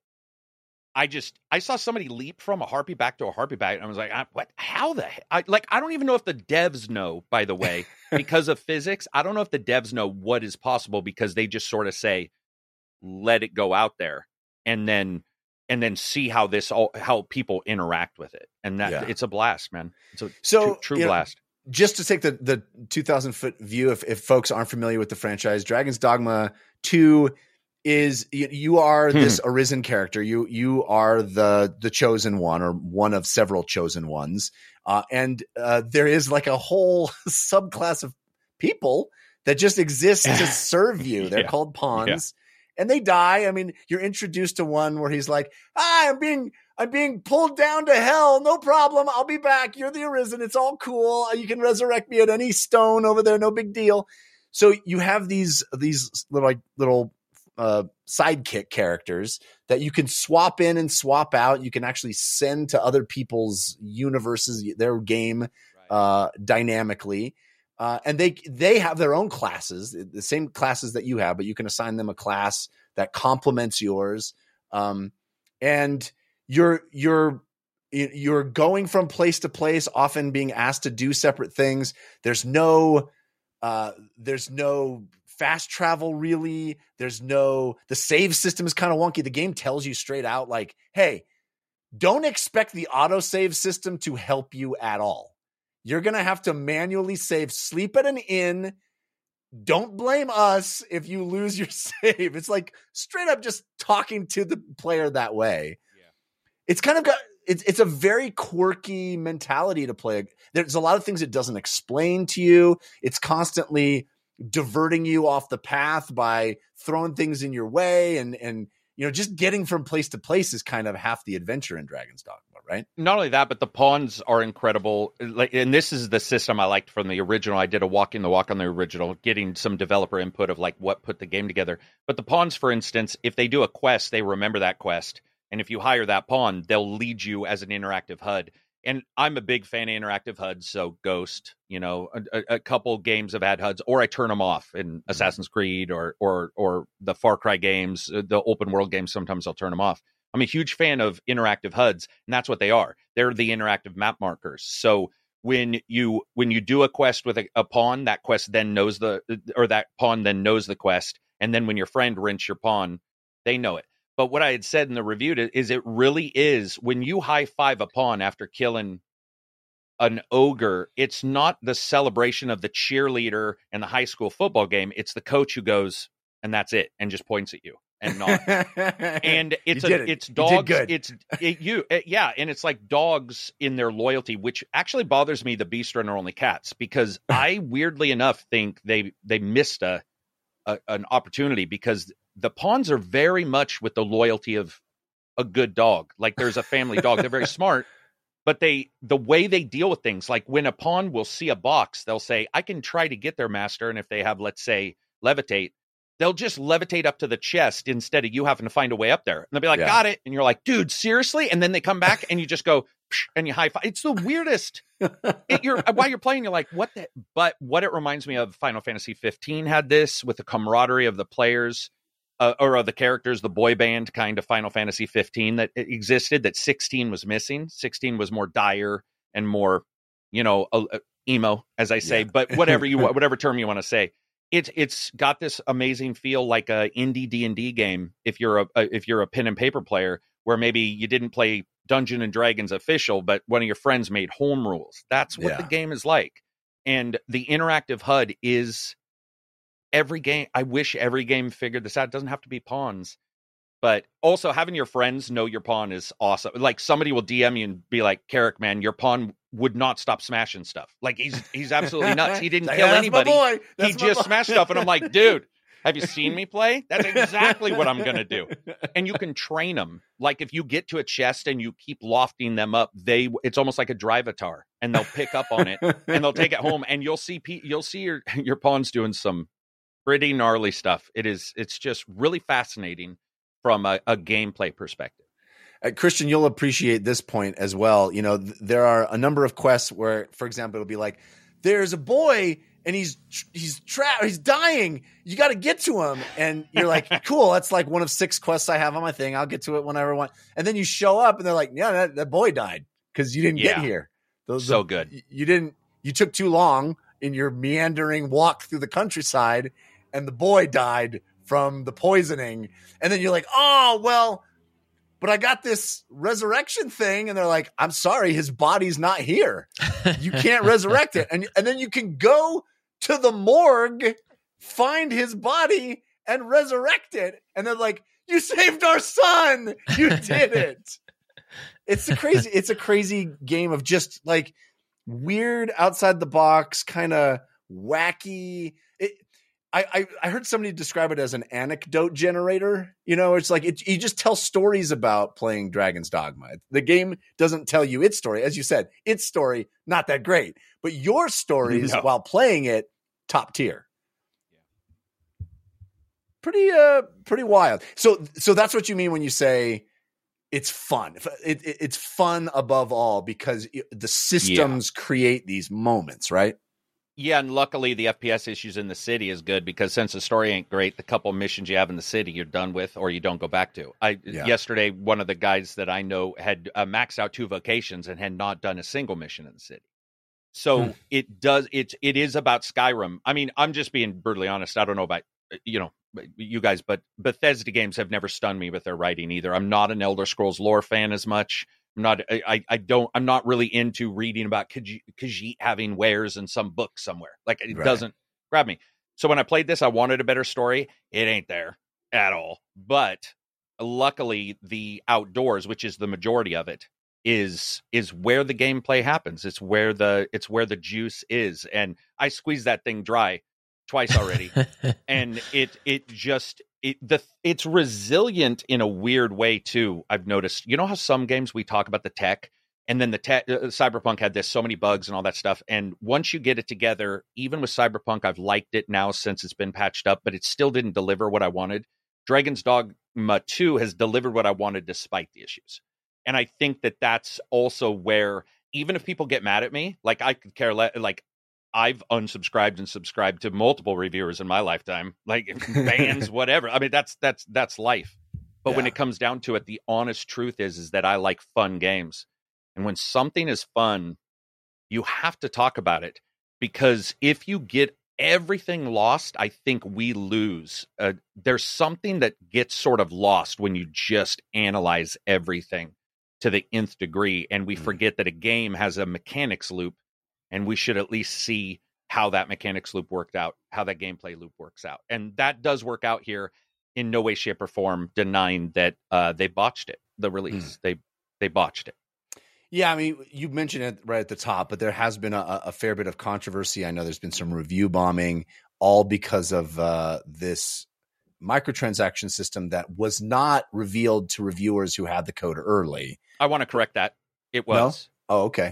I just, I saw somebody leap from a harpy back to a harpy back, and I was like, I, what, how the heck? I, like, I don't even know if the devs know, by the way, because of physics. I don't know if the devs know what is possible, because they just sort of say, let it go out there and then, and then see how this all, how people interact with it. And that Yeah. it's a blast, man. It's a So, true, true you know, blast. just to take the, the two thousand foot view, if, if folks aren't familiar with the franchise, Dragon's Dogma two is you, you are Hmm. this Arisen character. You you are the the chosen one, or one of several chosen ones. Uh, and uh, there is like a whole subclass of people that just exist to serve you. They're Yeah. called pawns. And they die. I mean, you're introduced to one where he's like, ah, I'm being I'm being pulled down to hell. No problem. I'll be back. You're the Arisen. It's all cool. You can resurrect me at any stone over there. No big deal. So you have these these little like little uh, sidekick characters that you can swap in and swap out. You can actually send to other people's universes, their game uh, dynamically. Uh, and they they have their own classes, the same classes that you have, but you can assign them a class that complements yours. Um, and you're you're you're going from place to place, often being asked to do separate things. There's no uh, there's no fast travel really. There's no the save system is kind of wonky. The game tells you straight out, like, hey, don't expect the autosave system to help you at all. You're going to have to manually save, sleep at an inn. Don't blame us if you lose your save. It's like straight up just talking to the player that way. Yeah. It's kind of got, it's, it's a very quirky mentality to play. There's a lot of things it doesn't explain to you. It's constantly diverting you off the path by throwing things in your way and, and, you know, just getting from place to place is kind of half the adventure in Dragon's Dogma, right? Not only that, but the pawns are incredible. Like, and this is the system I liked from the original. I did a walking the walk on the original, getting some developer input of like what put the game together. But the pawns, for instance, if they do a quest, they remember that quest. And if you hire that pawn, they'll lead you as an interactive H U D. And I'm a big fan of interactive H U Ds, so Ghost, you know, a, a couple games have had H U Ds, or I turn them off in Assassin's Creed or or or the Far Cry games, the open world games. Sometimes I'll turn them off. I'm a huge fan of interactive H U Ds, and that's what they are. They're the interactive map markers. So when you when you do a quest with a, a pawn, that quest then knows the or that pawn then knows the quest, and then when your friend rents your pawn, they know it. But what I had said in the review is it really is when you high five a pawn after killing an ogre, it's not the celebration of the cheerleader and the high school football game. It's the coach who goes, and that's it, and just points at you and not. And it's a, it. it's dogs. You It's it, you. It, yeah. And it's like dogs in their loyalty, which actually bothers me. The Beast Runner only cats, because I weirdly enough think they, they missed a, a, an opportunity, because the pawns are very much with the loyalty of a good dog. Like there's a family dog. They're very smart, but they, the way they deal with things, like when a pawn will see a box, they'll say, I can try to get their master. And if they have, let's say, levitate, they'll just levitate up to the chest instead of you having to find a way up there. And they'll be like, Yeah. got it. And you're like, dude, seriously? And then they come back and you just go, psh, and you high five. It's the weirdest. It, you're, while you're playing, you're like, what the? But what it reminds me of, Final Fantasy fifteen had this with the camaraderie of the players. Uh, or of the characters, the boy band kind of Final Fantasy fifteen that existed, that sixteen was missing. sixteen was more dire and more, you know, uh, emo, as I say. Yeah. But whatever you, whatever term you want to say, it's it's got this amazing feel like a indie D and D game. If you're a, a if you're a pen and paper player, where maybe you didn't play Dungeons and Dragons official, but one of your friends made home rules. That's what Yeah. the game is like. And the interactive H U D is. Every game, I wish every game figured this out. It doesn't have to be pawns, but also having your friends know your pawn is awesome. Like somebody will D M you and be like, Carrick, man, your pawn would not stop smashing stuff. Like he's he's absolutely nuts. He didn't Like, kill "That's my anybody. boy. He That's my just boy." smashed stuff. And I'm like, dude, have you seen me play? That's exactly what I'm going to do. And you can train them. Like if you get to a chest and you keep lofting them up, they it's almost like a drive-atar, and they'll pick up on it and they'll take it home. And you'll see you'll see your your pawns doing some pretty gnarly stuff. It is. It's just really fascinating from a, a gameplay perspective. Uh, Christian, you'll appreciate this point as well. You know, th- there are a number of quests where, for example, it'll be like, there's a boy and he's he's trapped, he's dying. You got to get to him, and you're like, cool. That's like one of six quests I have on my thing. I'll get to it whenever I want. And then you show up, and they're like, yeah, that, that boy died because you didn't Yeah. get here. Those So the- good. You didn't. You took too long in your meandering walk through the countryside. And the boy died from the poisoning. And then you're like, oh, well, but I got this resurrection thing. And they're like, I'm sorry, his body's not here. You can't resurrect it. And, and then you can go to the morgue, find his body, and resurrect it. And they're like, you saved our son. You did it. It's a crazy, it's a crazy game of just like weird, outside the box, kind of wacky. It, I, I I heard somebody describe it as an anecdote generator. You know, it's like it, you just tell stories about playing Dragon's Dogma. The game doesn't tell you its story. As you said, its story, not that great. But your stories No. while playing it, top tier. Pretty uh pretty wild. So so that's what you mean when you say it's fun. It, it, it's fun above all because it, the systems create these moments, right? Yeah, and luckily the F P S issues in the city is good, because since the story ain't great, the couple missions you have in the city you're done with or you don't go back to. I Yeah. Yesterday, one of the guys that I know had uh, maxed out two vocations and had not done a single mission in the city. So Hmm. it does it it is about Skyrim. I mean, I'm just being brutally honest. I don't know about you know you guys, but Bethesda games have never stunned me with their writing either. I'm not an Elder Scrolls lore fan as much. I'm not. I. I don't. I'm not really into reading about Khajiit Khajiit having wares in some book somewhere. Like it Right. doesn't grab me. So when I played this, I wanted a better story. It ain't there at all. But luckily, the outdoors, which is the majority of it, is is where the gameplay happens. It's where the it's where the juice is. And I squeezed that thing dry twice already, and it it just it, the it's resilient in a weird way too. I've noticed. You know how some games we talk about the tech, and then the tech. Uh, Cyberpunk had this so many bugs and all that stuff. And once you get it together, even with Cyberpunk, I've liked it now since it's been patched up, but it still didn't deliver what I wanted. Dragon's Dogma two has delivered what I wanted despite the issues, and I think that that's also where even if people get mad at me, like I could care less. Like I've unsubscribed and subscribed to multiple reviewers in my lifetime, like bands, whatever. I mean, that's that's that's life. But yeah. when it comes down to it, the honest truth is is that I like fun games, and when something is fun, you have to talk about it, because if you get everything lost, I think we lose. Uh, there's something that gets sort of lost when you just analyze everything to the nth degree, and we mm. forget that a game has a mechanics loop. And we should at least see how that mechanics loop worked out, how that gameplay loop works out. And that does work out here in no way, shape, or form, denying that uh, they botched it, the release. Mm. They they botched it. Yeah, I mean, you mentioned it right at the top, but there has been a, a fair bit of controversy. I know there's been some review bombing, all because of uh, this microtransaction system that was not revealed to reviewers who had the code early. I want to correct that. It was. No? Oh, okay.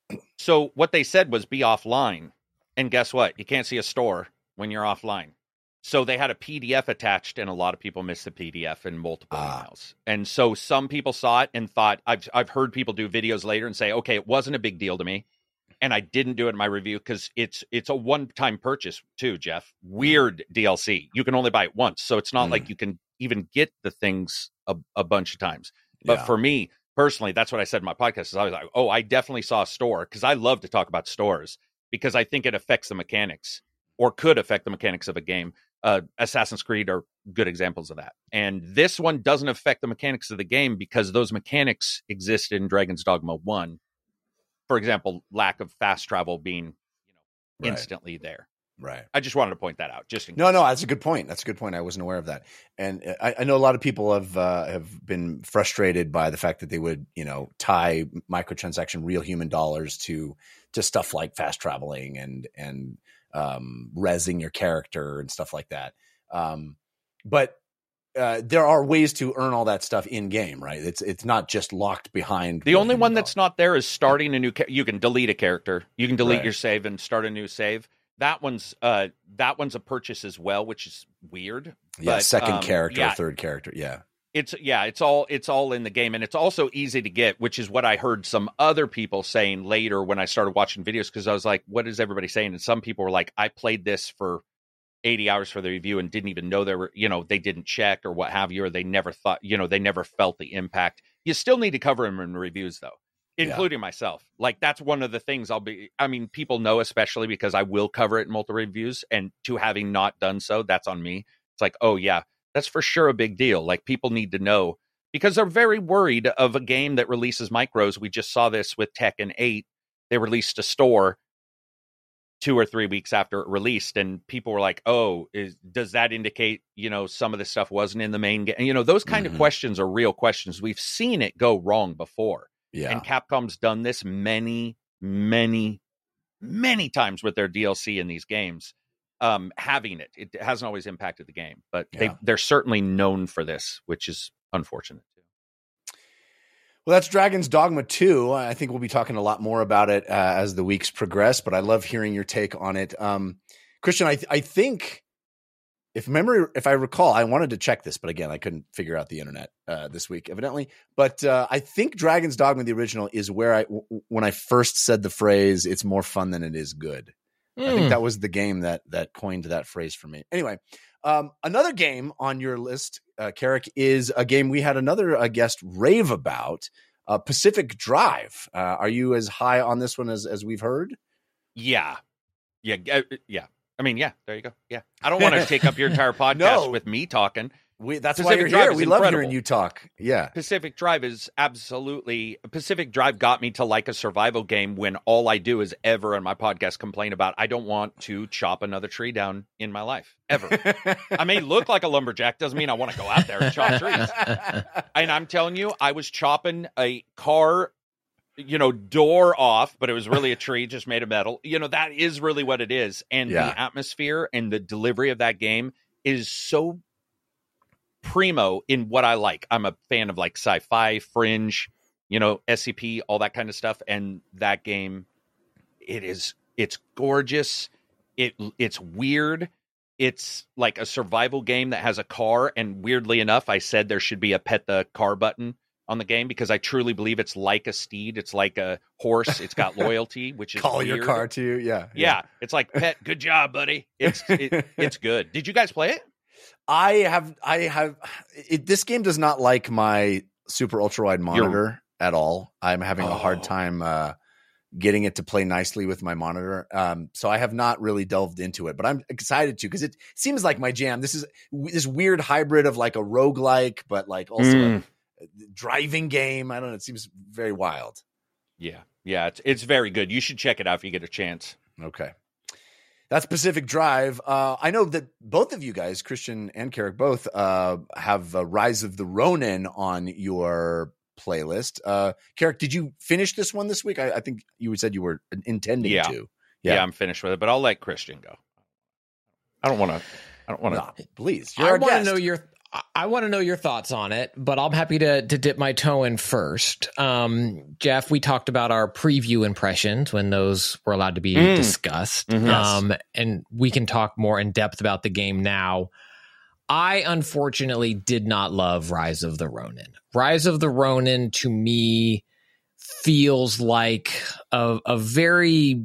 So what they said was be offline. And guess what? You can't see a store when you're offline. So they had a P D F attached, and a lot of people missed the P D F in multiple ah. emails. And so some people saw it and thought, I've I've heard people do videos later and say, okay, it wasn't a big deal to me, and I didn't do it in my review because it's it's a one-time purchase too, Jeff. Weird D L C. You can only buy it once, so it's not mm. like you can even get the things a, a bunch of times. But yeah. for me, personally, that's what I said in my podcast. Is I was like, oh, I definitely saw a store, because I love to talk about stores because I think it affects the mechanics, or could affect the mechanics of a game. Uh, Assassin's Creed are good examples of that. And this one doesn't affect the mechanics of the game because those mechanics exist in Dragon's Dogma one. For example, lack of fast travel being, you know, instantly right. there. Right. I just wanted to point that out. Just in no, case. no, that's a good point. That's a good point. I wasn't aware of that, and I, I know a lot of people have uh, have been frustrated by the fact that they would, you know, tie microtransaction real human dollars to to stuff like fast traveling and and um, rezzing your character and stuff like that. Um, but uh, there are ways to earn all that stuff in game, right? It's it's not just locked behind. The only one that's not there is starting a new. Ca- you can delete a character. You can delete right. your save and start a new save. That one's uh, that one's a purchase as well, which is weird. Yeah, but, second um, character, yeah. third character. Yeah, it's yeah, it's all it's all in the game, and it's also easy to get, which is what I heard some other people saying later when I started watching videos, because I was like, "What is everybody saying?" And some people were like, "I played this for eighty hours for the review and didn't even know there were, you know, they didn't check or what have you, or they never thought, you know, they never felt the impact." You still need to cover them in reviews, though. Including yeah. myself. Like, that's one of the things I'll be, I mean, people know, especially because I will cover it in multiple reviews, and to having not done so, that's on me. It's like, oh yeah, that's for sure a big deal. Like, people need to know, because they're very worried of a game that releases micros. We just saw this with Tekken eight. They released a store two or three weeks after it released, and people were like, oh, is, does that indicate, you know, some of this stuff wasn't in the main game? You know, those kind mm-hmm. of questions are real questions. We've seen it go wrong before. Yeah. And Capcom's done this many, many, many times with their D L C in these games. Um, having it, it hasn't always impacted the game, but yeah. they they're certainly known for this, which is unfortunate too. Well, that's Dragon's Dogma two. I think we'll be talking a lot more about it uh, as the weeks progress, but I love hearing your take on it. Um, Christian, I, th- I think if memory, if I recall, I wanted to check this, but again, I couldn't figure out the internet uh, this week, evidently. But uh, I think Dragon's Dogma, the original, is where I, w- when I first said the phrase, "It's more fun than it is good." Mm. I think that was the game that that coined that phrase for me. Anyway, um, another game on your list, uh, Carrick, is a game we had another uh, guest rave about, uh, Pacific Drive. Uh, are you as high on this one as as we've heard? Yeah, yeah, uh, yeah. I mean, yeah, there you go. Yeah. I don't want to take up your entire podcast no. with me talking. We, that's Pacific why you're Drive here. is We incredible. love hearing you talk. Yeah. Pacific Drive is absolutely... Pacific Drive got me to like a survival game when all I do is ever on my podcast complain about I don't want to chop another tree down in my life. Ever. I may look like a lumberjack. Doesn't mean I want to go out there and chop trees. And I'm telling you, I was chopping a car... you know, door off, but it was really a tree just made of metal. You know, that is really what it is. And yeah. the atmosphere and the delivery of that game is so primo in what I like. I'm a fan of like sci-fi, fringe, you know, S C P, all that kind of stuff. And that game, it is, it's gorgeous. It it's weird. It's like a survival game that has a car. And weirdly enough, I said there should be a pet the car button on the game because I truly believe it's like a steed. It's like a horse. It's got loyalty, which is Call weird. your car to you. Yeah, Yeah, it's like pet. Good job, buddy. It's it, it's good. Did you guys play it? I have, I have. It, this game does not like my super ultra wide monitor at all. I'm having a hard Oh. time uh, getting it to play nicely with my monitor. Um, so I have not really delved into it, but I'm excited to because it seems like my jam. This is this weird hybrid of like a roguelike, but like also Mm. a driving game. I don't know. It seems very wild. Yeah, yeah. It's it's very good. You should check it out if you get a chance. Okay. That's Pacific Drive. Uh, I know that both of you guys, Christian and Carrick, both uh, have uh, Rise of the Ronin on your playlist. Uh, Carrick, did you finish this one this week? I, I think you said you were intending Yeah. to. Yeah. I'm finished with it, but I'll let Christian go. I don't want to. I don't want to. No, please. You're I our want to guest. know your I- I want to know your thoughts on it, but I'm happy to to dip my toe in first. Um, Jeff, we talked about our preview impressions when those were allowed to be Mm. discussed, Mhm. um, and we can talk more in depth about the game now. I unfortunately did not love Rise of the Ronin. Rise of the Ronin to me feels like a, a very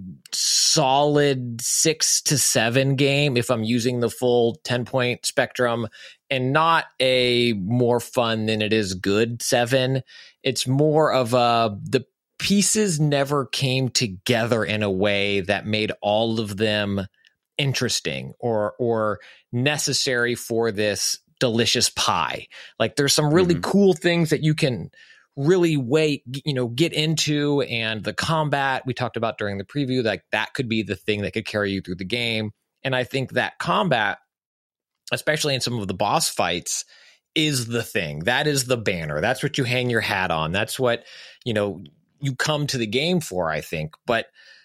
solid six to seven game if I'm using the full ten point spectrum, and not a more fun than it is good seven. It's more of a, the pieces never came together in a way that made all of them interesting or or necessary for this delicious pie. Like there's some really Mhm. cool things that you can really wait, you know, get into, and the combat we talked about during the preview, like that could be the thing that could carry you through the game. And I think that combat, especially in some of the boss fights, is the thing. That is the banner. That's what you hang your hat on. That's what, you know, you come to the game for, I think. But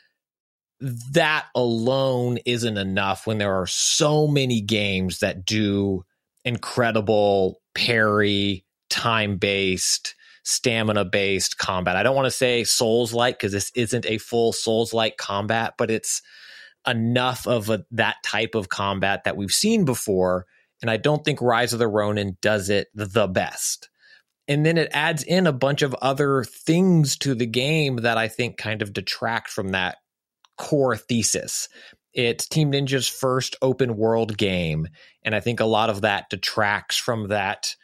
that alone isn't enough when there are so many games that do incredible parry, time-based, stamina-based combat. I don't want to say Souls-like because this isn't a full Souls-like combat, but it's enough of a, that type of combat that we've seen before, and I don't think Rise of the Ronin does it the best. And then it adds in a bunch of other things to the game that I think kind of detract from that core thesis. It's Team Ninja's first open world game, and I think a lot of that detracts from that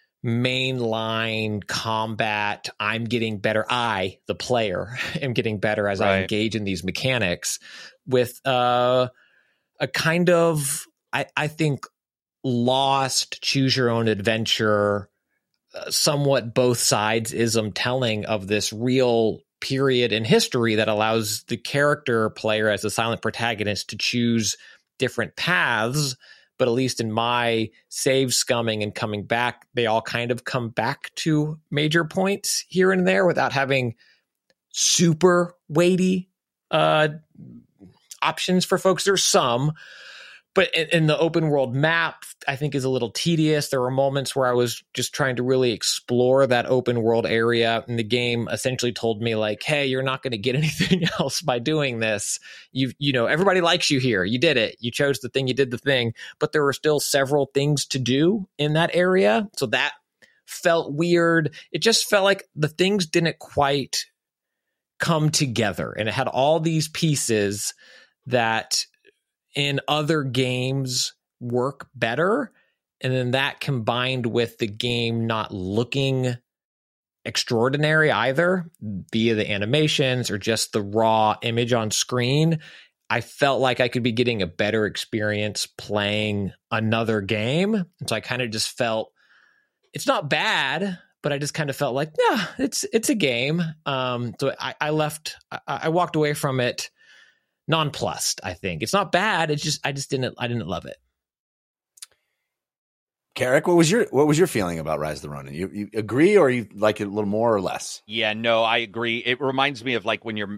mainline combat. I'm getting better. I, the player, am getting better as I Right. engage in these mechanics with uh, a kind of, I, I think, lost choose your own adventure, uh, somewhat both sides ism telling of this real period in history that allows the character player as a silent protagonist to choose different paths. But at least in my save scumming and coming back, they all kind of come back to major points here and there without having super weighty uh, options for folks. There's some, but in, in the open world map, I think is a little tedious. There were moments where I was just trying to really explore that open world area, and the game essentially told me like, "Hey, you're not going to get anything else by doing this. You, you know, everybody likes you here. You did it. You chose the thing. You did the thing." But there were still several things to do in that area, so that felt weird. It just felt like the things didn't quite come together, and it had all these pieces that in other games work better, and then that combined with the game not looking extraordinary either via the animations or just the raw image on screen, I felt like I could be getting a better experience playing another game. And so I kind of just felt it's not bad, but I just kind of felt like, yeah, it's it's a game. Um, so I, I left, I, I walked away from it nonplussed. I think it's not bad. It's just I just didn't I didn't love it. Carrick, what was your what was your feeling about Rise of the Ronin? You you agree, or you like it a little more or less? Yeah, no, I agree. It reminds me of like when you're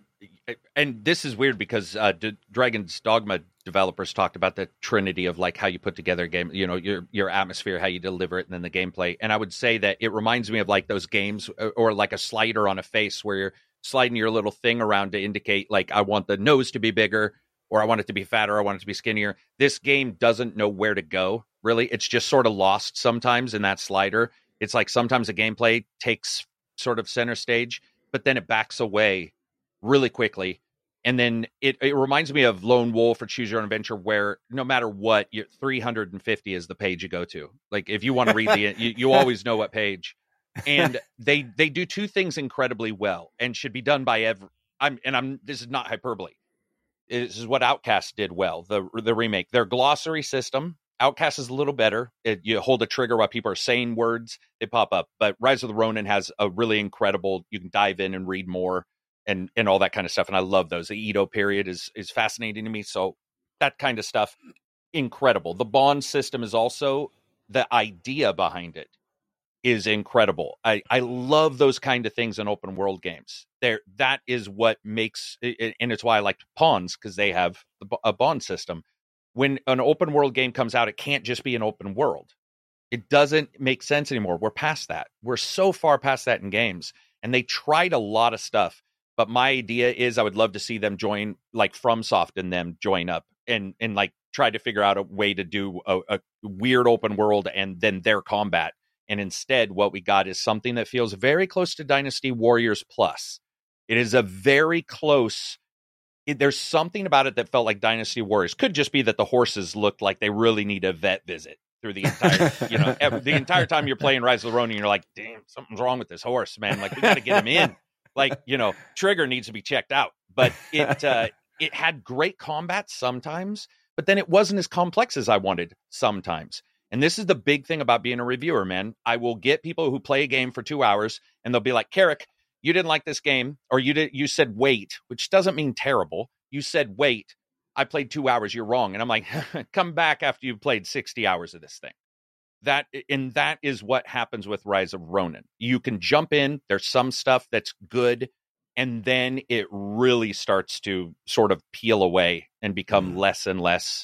and this is weird because uh, D- Dragon's Dogma developers talked about the trinity of like how you put together a game, you know, your your atmosphere, how you deliver it, and then the gameplay. And I would say that it reminds me of like those games or, or like a slider on a face where you're sliding your little thing around to indicate like I want the nose to be bigger, or I want it to be fatter, or I want it to be skinnier. This game doesn't know where to go, really. It's just sort of lost sometimes in that slider. It's like sometimes the gameplay takes sort of center stage, but then it backs away really quickly. And then it, it reminds me of Lone Wolf or Choose Your Own Adventure, where no matter what, you're three hundred fifty is the page you go to. Like if you want to read the, you, you always know what page. And they they do two things incredibly well and should be done by every. I'm and I'm. This is not hyperbole. This is what Outcast did well. The the remake, their glossary system. Outcast is a little better. It, you hold a trigger while people are saying words, they pop up. But Rise of the Ronin has a really incredible. You can dive in and read more. And, and all that kind of stuff. And I love those. The Edo period is is fascinating to me. So that kind of stuff, incredible. The bond system is also, the idea behind it is incredible. I, I love those kind of things in open world games. There, that is what makes, and it's why I liked Pawns, because they have a bond system. When an open world game comes out, it can't just be an open world. It doesn't make sense anymore. We're past that. We're so far past that in games. And they tried a lot of stuff. But my idea is I would love to see them join, like FromSoft and them join up and and like try to figure out a way to do a, a weird open world and then their combat. And instead, what we got is something that feels very close to Dynasty Warriors Plus. It is a very close. It, there's something about it that felt like Dynasty Warriors. Could just be that the horses looked like they really need a vet visit through the entire, you know, every, the entire time you're playing Rise of the Ronin, you're like, damn, something's wrong with this horse, man. Like we got to get him in. Like, you know, Trigger needs to be checked out, but it uh, it had great combat sometimes, but then it wasn't as complex as I wanted sometimes. And this is the big thing about being a reviewer, man. I will get people who play a game for two hours and they'll be like, Carrick, you didn't like this game, or you did, you said wait, which doesn't mean terrible. You said wait. I played two hours. You're wrong. And I'm like, come back after you've played sixty hours of this thing. That and that is what happens with Rise of Ronin. You can jump in. There's some stuff that's good, and then it really starts to sort of peel away and become mm. less and less.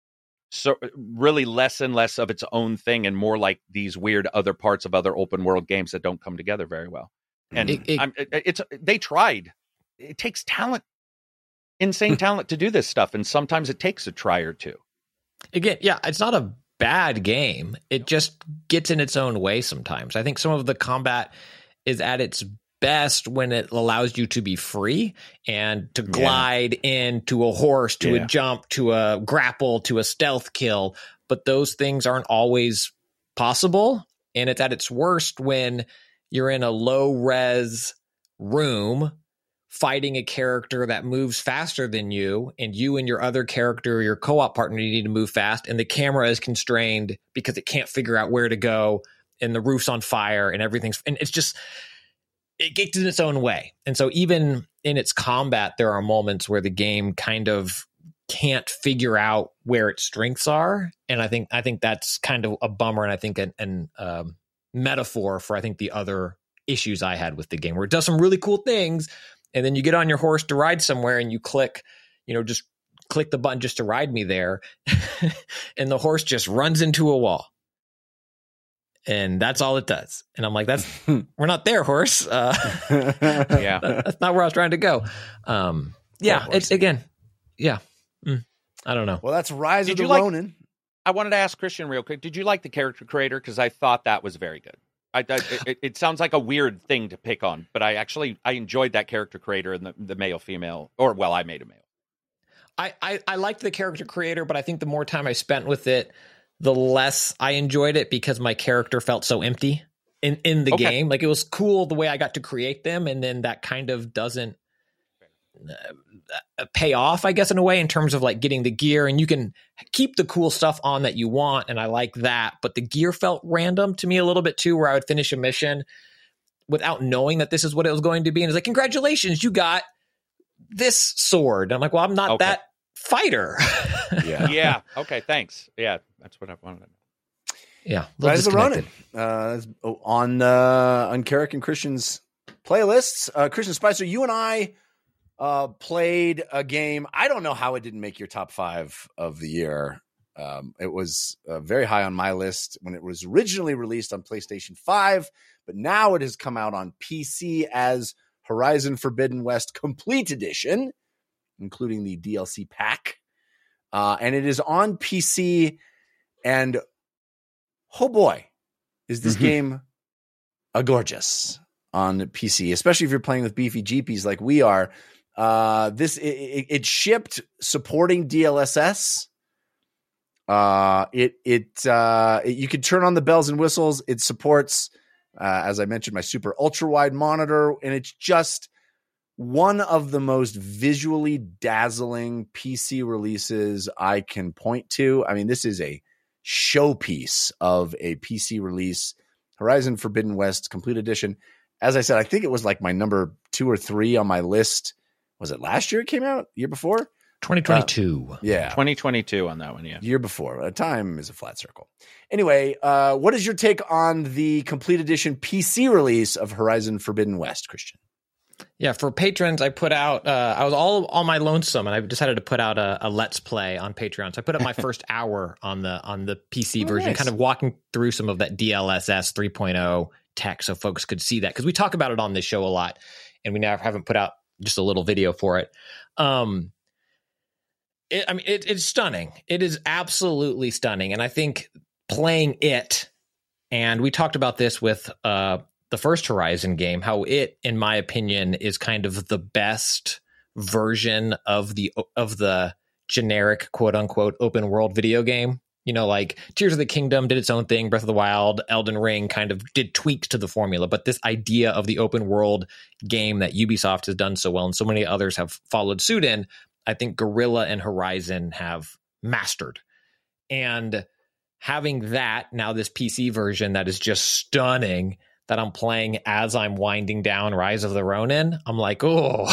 So really less and less of its own thing, and more like these weird other parts of other open world games that don't come together very well. And it, it, I'm, it's they tried. It takes talent, insane talent, to do this stuff, and sometimes it takes a try or two. Again, yeah, it's not a bad game. It just gets in its own way sometimes. I think some of the combat is at its best when it allows you to be free and to glide yeah. into a horse, to yeah. a jump, to a grapple, to a stealth kill. But those things aren't always possible. And it's at its worst when you're in a low res room fighting a character that moves faster than you, and you and your other character, your co-op partner, you need to move fast, and the camera is constrained because it can't figure out where to go, and the roof's on fire, and everything's, and it's just, it gets in its own way. And so even in its combat, there are moments where the game kind of can't figure out where its strengths are, and I think I think that's kind of a bummer, and I think an, an um, metaphor for I think the other issues I had with the game, where it does some really cool things. And then you get on your horse to ride somewhere and you click, you know, just click the button just to ride me there. And the horse just runs into a wall. And that's all it does. And I'm like, that's, we're not there, horse. Uh, yeah. That's not where I was trying to go. Um, yeah. It's again. Yeah. Mm, I don't know. Well, that's Rise Did of the like, Ronin. I wanted to ask Christian real quick. Did you like the character creator? Because I thought that was very good. I, I, it, it sounds like a weird thing to pick on, but I actually I enjoyed that character creator and the, the male female, or well, I made a male. I, I I liked the character creator, but I think the more time I spent with it, the less I enjoyed it because my character felt so empty in in the okay. game. Like it was cool the way I got to create them, and then that kind of doesn't uh, pay off, I guess, in a way, in terms of like getting the gear, and you can keep the cool stuff on that you want, and I like that, but the gear felt random to me a little bit too, where I would finish a mission without knowing that this is what it was going to be, and it's like, congratulations, you got this sword. I'm like, well, I'm not okay. that fighter. yeah yeah okay, thanks. Yeah, that's what I wanted to know. Yeah, Rise of the Ronin uh, on uh, on Carrick and Christian's playlists. Uh, Christian Spicer, you and I uh, played a game. I don't know how it didn't make your top five of the year. Um, it was uh, very high on my list when it was originally released on PlayStation five, but now it has come out on P C as Horizon Forbidden West Complete Edition, including the D L C pack. Uh, and it is on P C, and oh boy, is this Mm-hmm. game a gorgeous on P C, especially if you're playing with beefy G Ps like we are. Uh, this it, it, it shipped supporting D L S S. Uh, it it uh, it, you can turn on the bells and whistles. It supports, uh, as I mentioned, my super ultra wide monitor, and it's just one of the most visually dazzling P C releases I can point to. I mean, this is a showpiece of a P C release. Horizon Forbidden West Complete Edition. As I said, I think it was like my number two or three on my list. Was it last year it came out? Year before? twenty twenty-two. Yeah. twenty twenty-two on that one, yeah. Year before. Uh, time is a flat circle. Anyway, uh, what is your take on the Complete Edition P C release of Horizon Forbidden West, Christian? Yeah, for patrons, I put out, uh, I was all on my lonesome, and I decided to put out a, a Let's Play on Patreon. So I put up my first hour on the on the P C Oh, version, nice. kind of walking through some of that D L S S three point oh tech so folks could see that. Because we talk about it on this show a lot, and we now haven't put out just a little video for it. Um, it I mean, it, it's stunning. It is absolutely stunning. And I think playing it, and we talked about this with uh, the first Horizon game, how it, in my opinion, is kind of the best version of the of the generic quote unquote open world video game. You know, like Tears of the Kingdom did its own thing, Breath of the Wild, Elden Ring kind of did tweaks to the formula, but this idea of the open world game that Ubisoft has done so well and so many others have followed suit in, I think Guerrilla and Horizon have mastered. And having that, now this P C version that is just stunning, that I'm playing as I'm winding down Rise of the Ronin, I'm like, oh,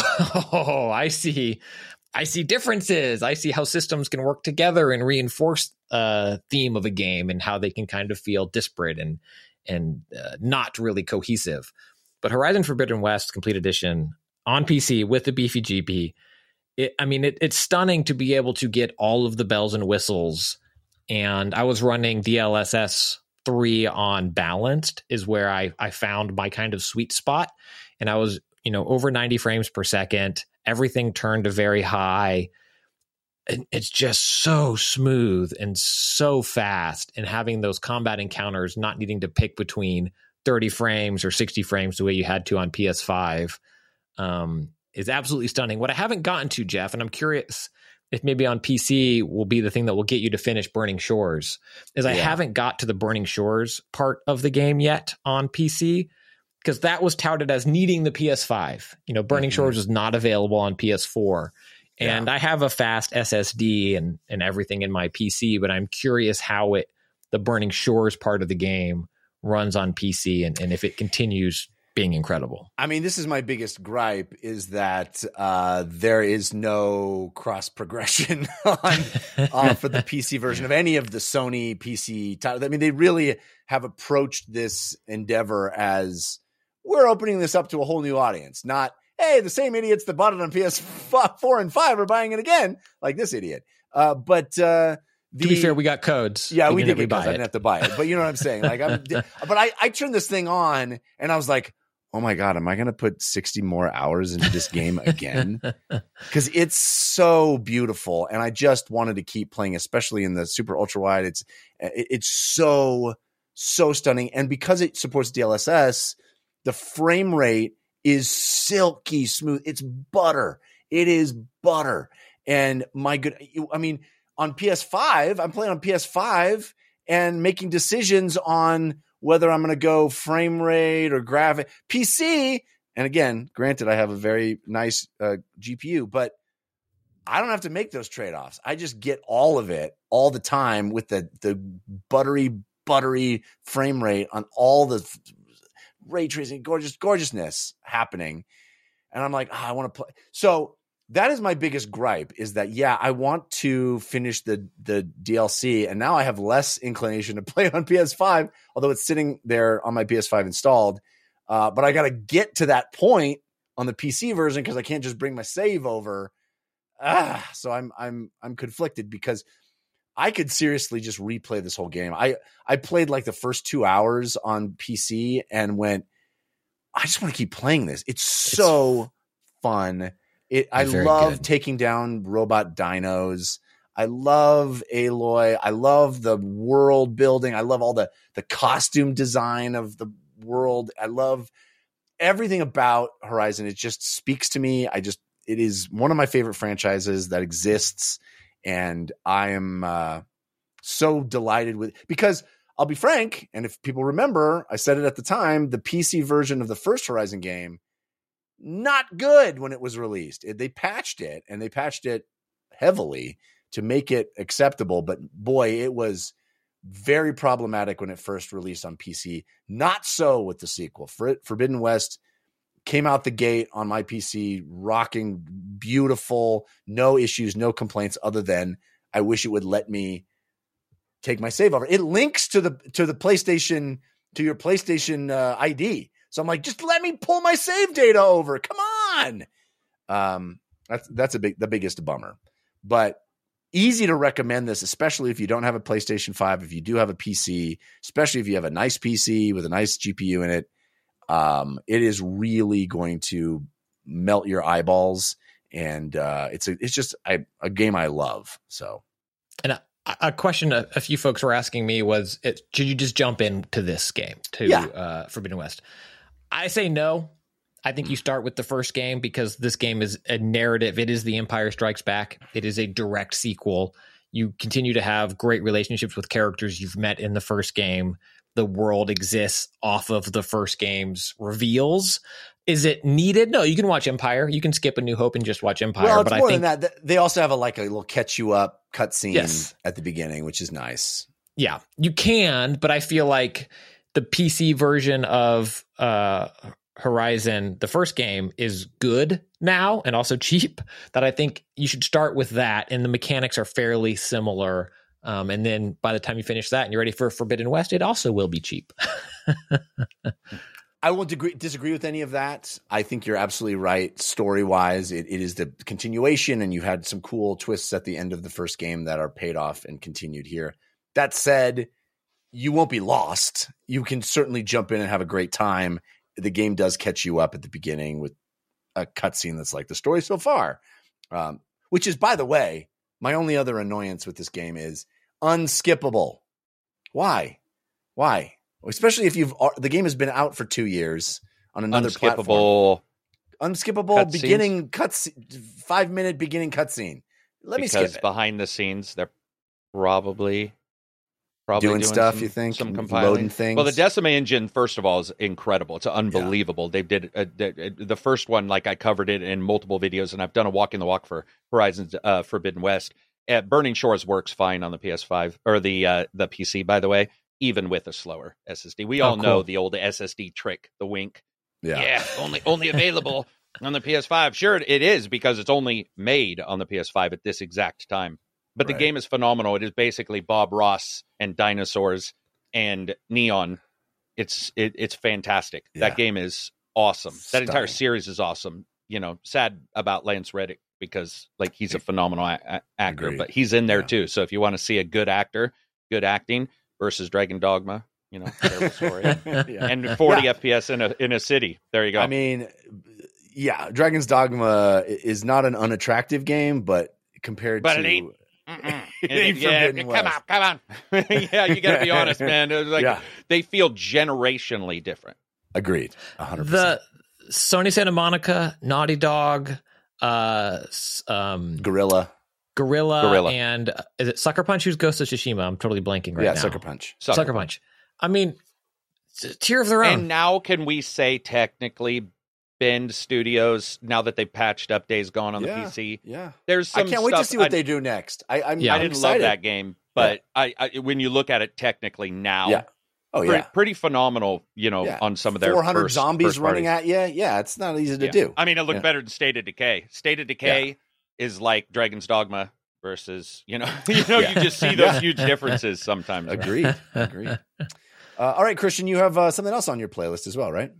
oh I see, I see differences. I see how systems can work together and reinforce uh theme of a game and how they can kind of feel disparate and and uh, not really cohesive. But Horizon Forbidden West Complete Edition on P C with the beefy G P, it, I mean, it, it's stunning to be able to get all of the bells and whistles. And I was running D L S S three on balanced is where I, I found my kind of sweet spot. And I was, you know, over ninety frames per second, everything turned to very high. And it's just so smooth and so fast, and having those combat encounters, not needing to pick between thirty frames or sixty frames the way you had to on P S five, um, is absolutely stunning. What I haven't gotten to, Jeff, and I'm curious if maybe on P C will be the thing that will get you to finish Burning Shores, is I Yeah. haven't got to the Burning Shores part of the game yet on P C, because that was touted as needing the P S five. You know, Burning Mhm. Shores was not available on P S four. And I have a fast S S D and, and everything in my P C, but I'm curious how it, the Burning Shores part of the game runs on P C, and, and if it continues being incredible. I mean, this is my biggest gripe, is that uh, there is no cross progression on uh, for the P C version of any of the Sony P C titles. I mean, they really have approached this endeavor as, we're opening this up to a whole new audience, not, hey, the same idiots that bought it on P S four and five are buying it again, like this idiot. Uh, but uh, the, To be fair, we got codes. yeah, we even did if get codes. I buy didn't it. have to buy it, but you know what I'm saying. Like, I'm, but I, I turned this thing on and I was like, oh my God, am I going to put sixty more hours into this game again? Because it's so beautiful, and I just wanted to keep playing, especially in the super ultra wide. It's it, it's so so stunning, and because it supports D L S S, the frame rate is silky smooth. It's butter. It is butter. And my good, I mean, on P S five, I'm playing on P S five and making decisions on whether I'm going to go frame rate or graphic. P C, and again, granted, I have a very nice uh, G P U, but I don't have to make those trade-offs. I just get all of it all the time with the the buttery, buttery frame rate on all the ray tracing, gorgeous, gorgeousness happening. And I'm like, oh, I want to play. So that is my biggest gripe, is that, yeah, I want to finish the, the D L C, and now I have less inclination to play it on P S five, although it's sitting there on my P S five installed. Uh, but I got to get to that point on the P C version because I can't just bring my save over. Ah, so I'm I'm I'm conflicted because I could seriously just replay this whole game. I I played like the first two hours on P C and went, I just want to keep playing this. It's so it's, fun. It I love good. taking down robot dinos. I love Aloy. I love the world building. I love all the the costume design of the world. I love everything about Horizon. It just speaks to me. I just it is one of my favorite franchises that exists. And I am uh, so delighted with because I'll be frank. And if people remember, I said it at the time, the P C version of the first Horizon game, not good when it was released. It, they patched it and they patched it heavily to make it acceptable. But boy, it was very problematic when it first released on P C. Not so with the sequel. For, Forbidden West came out the gate on my P C, rocking, beautiful, no issues, no complaints other than I wish it would let me take my save over. It links to the to the PlayStation, to your PlayStation uh, I D. So I'm like, just let me pull my save data over. Come on. Um, that's that's a big the biggest bummer. But easy to recommend this, especially if you don't have a PlayStation five, if you do have a P C, especially if you have a nice P C with a nice G P U in it. Um, it is really going to melt your eyeballs, and uh, it's a, it's just a, a game I love. So, and a, a question a, a few folks were asking me was, it, should you just jump into this game to yeah. uh, Forbidden West? I say no. I think you start with the first game because this game is a narrative. It is The Empire Strikes Back. It is a direct sequel. You continue to have great relationships with characters you've met in the first game. The world exists off of the first game's reveals. Is it needed? No, you can watch Empire. You can skip A New Hope and just watch Empire. Well, it's but more I think than that. They also have a like a little catch you up cutscene yes. at the beginning, which is nice. Yeah, you can, but I feel like the P C version of uh, Horizon, the first game, is good now and also cheap. That I think you should start with that, and the mechanics are fairly similar. Um, and then by the time you finish that and you're ready for Forbidden West, it also will be cheap. I won't agree, disagree with any of that. I think you're absolutely right. Story wise, it, it is the continuation, and you had some cool twists at the end of the first game that are paid off and continued here. That said, you won't be lost. You can certainly jump in and have a great time. The game does catch you up at the beginning with a cutscene that's like the story so far, um, which is, by the way, my only other annoyance with this game is unskippable. Why? Why? Especially if you've the game has been out for two years on another unskippable, platform. Unskippable cut beginning cuts five minute beginning cutscene. Let because me skip it. Behind the scenes, they're probably probably doing, doing stuff. Some, you think some compiling loading things. Well, the Decima engine, first of all, is incredible. It's unbelievable. Yeah. They did uh, the, the first one, like I covered it in multiple videos, and I've done a walk in the walk for Horizon uh, Forbidden West. Uh, Burning Shores works fine on the P S five or the uh, the P C, by the way, even with a slower S S D. We all oh, cool. know the old S S D trick, the wink. Yeah, yeah only only available on the P S five. Sure, it is because it's only made on the P S five at this exact time. But right. the game is phenomenal. It is basically Bob Ross and dinosaurs and neon. It's it, it's fantastic. Yeah. That game is awesome. Stunning. That entire series is awesome. You know, sad about Lance Reddick because like he's a phenomenal a- actor, Agreed. But he's in there yeah. too. So if you want to see a good actor, good acting versus Dragon Dogma, you know, terrible story, yeah. and forty yeah. F P S in a in a city. There you go. I mean, yeah, Dragon's Dogma is not an unattractive game, but compared but to. It ain't. it ain't yeah, come West. on, come on. yeah, you got to be honest, man. It was like yeah. they feel generationally different. Agreed, one hundred percent. The Sony Santa Monica, Naughty Dog, uh, um, Gorilla. Gorilla, Gorilla, and uh, is it Sucker Punch? Who's Ghost of Tsushima? I'm totally blanking right yeah, now. Yeah, Sucker Punch. Sucker, Sucker Punch. Punch. I mean, tier of their own. And now can we say technically Bend Studios, now that they've patched up Days Gone on yeah, the P C? Yeah. There's some I can't wait to see what I, they do next. I, I'm, yeah, I'm I didn't excited. love that game, but yeah. I, I when you look at it technically now, yeah. Oh, pretty, yeah. pretty phenomenal, you know, yeah. on some of their four hundred first, zombies first running at you. Yeah, it's not easy to yeah. do. I mean, it looked yeah. better than State of Decay. State of Decay yeah. is like Dragon's Dogma versus, you know, you know, yeah. you just see those huge differences sometimes. Agreed. Agreed. Uh, all right, Christian, you have uh, something else on your playlist as well, right?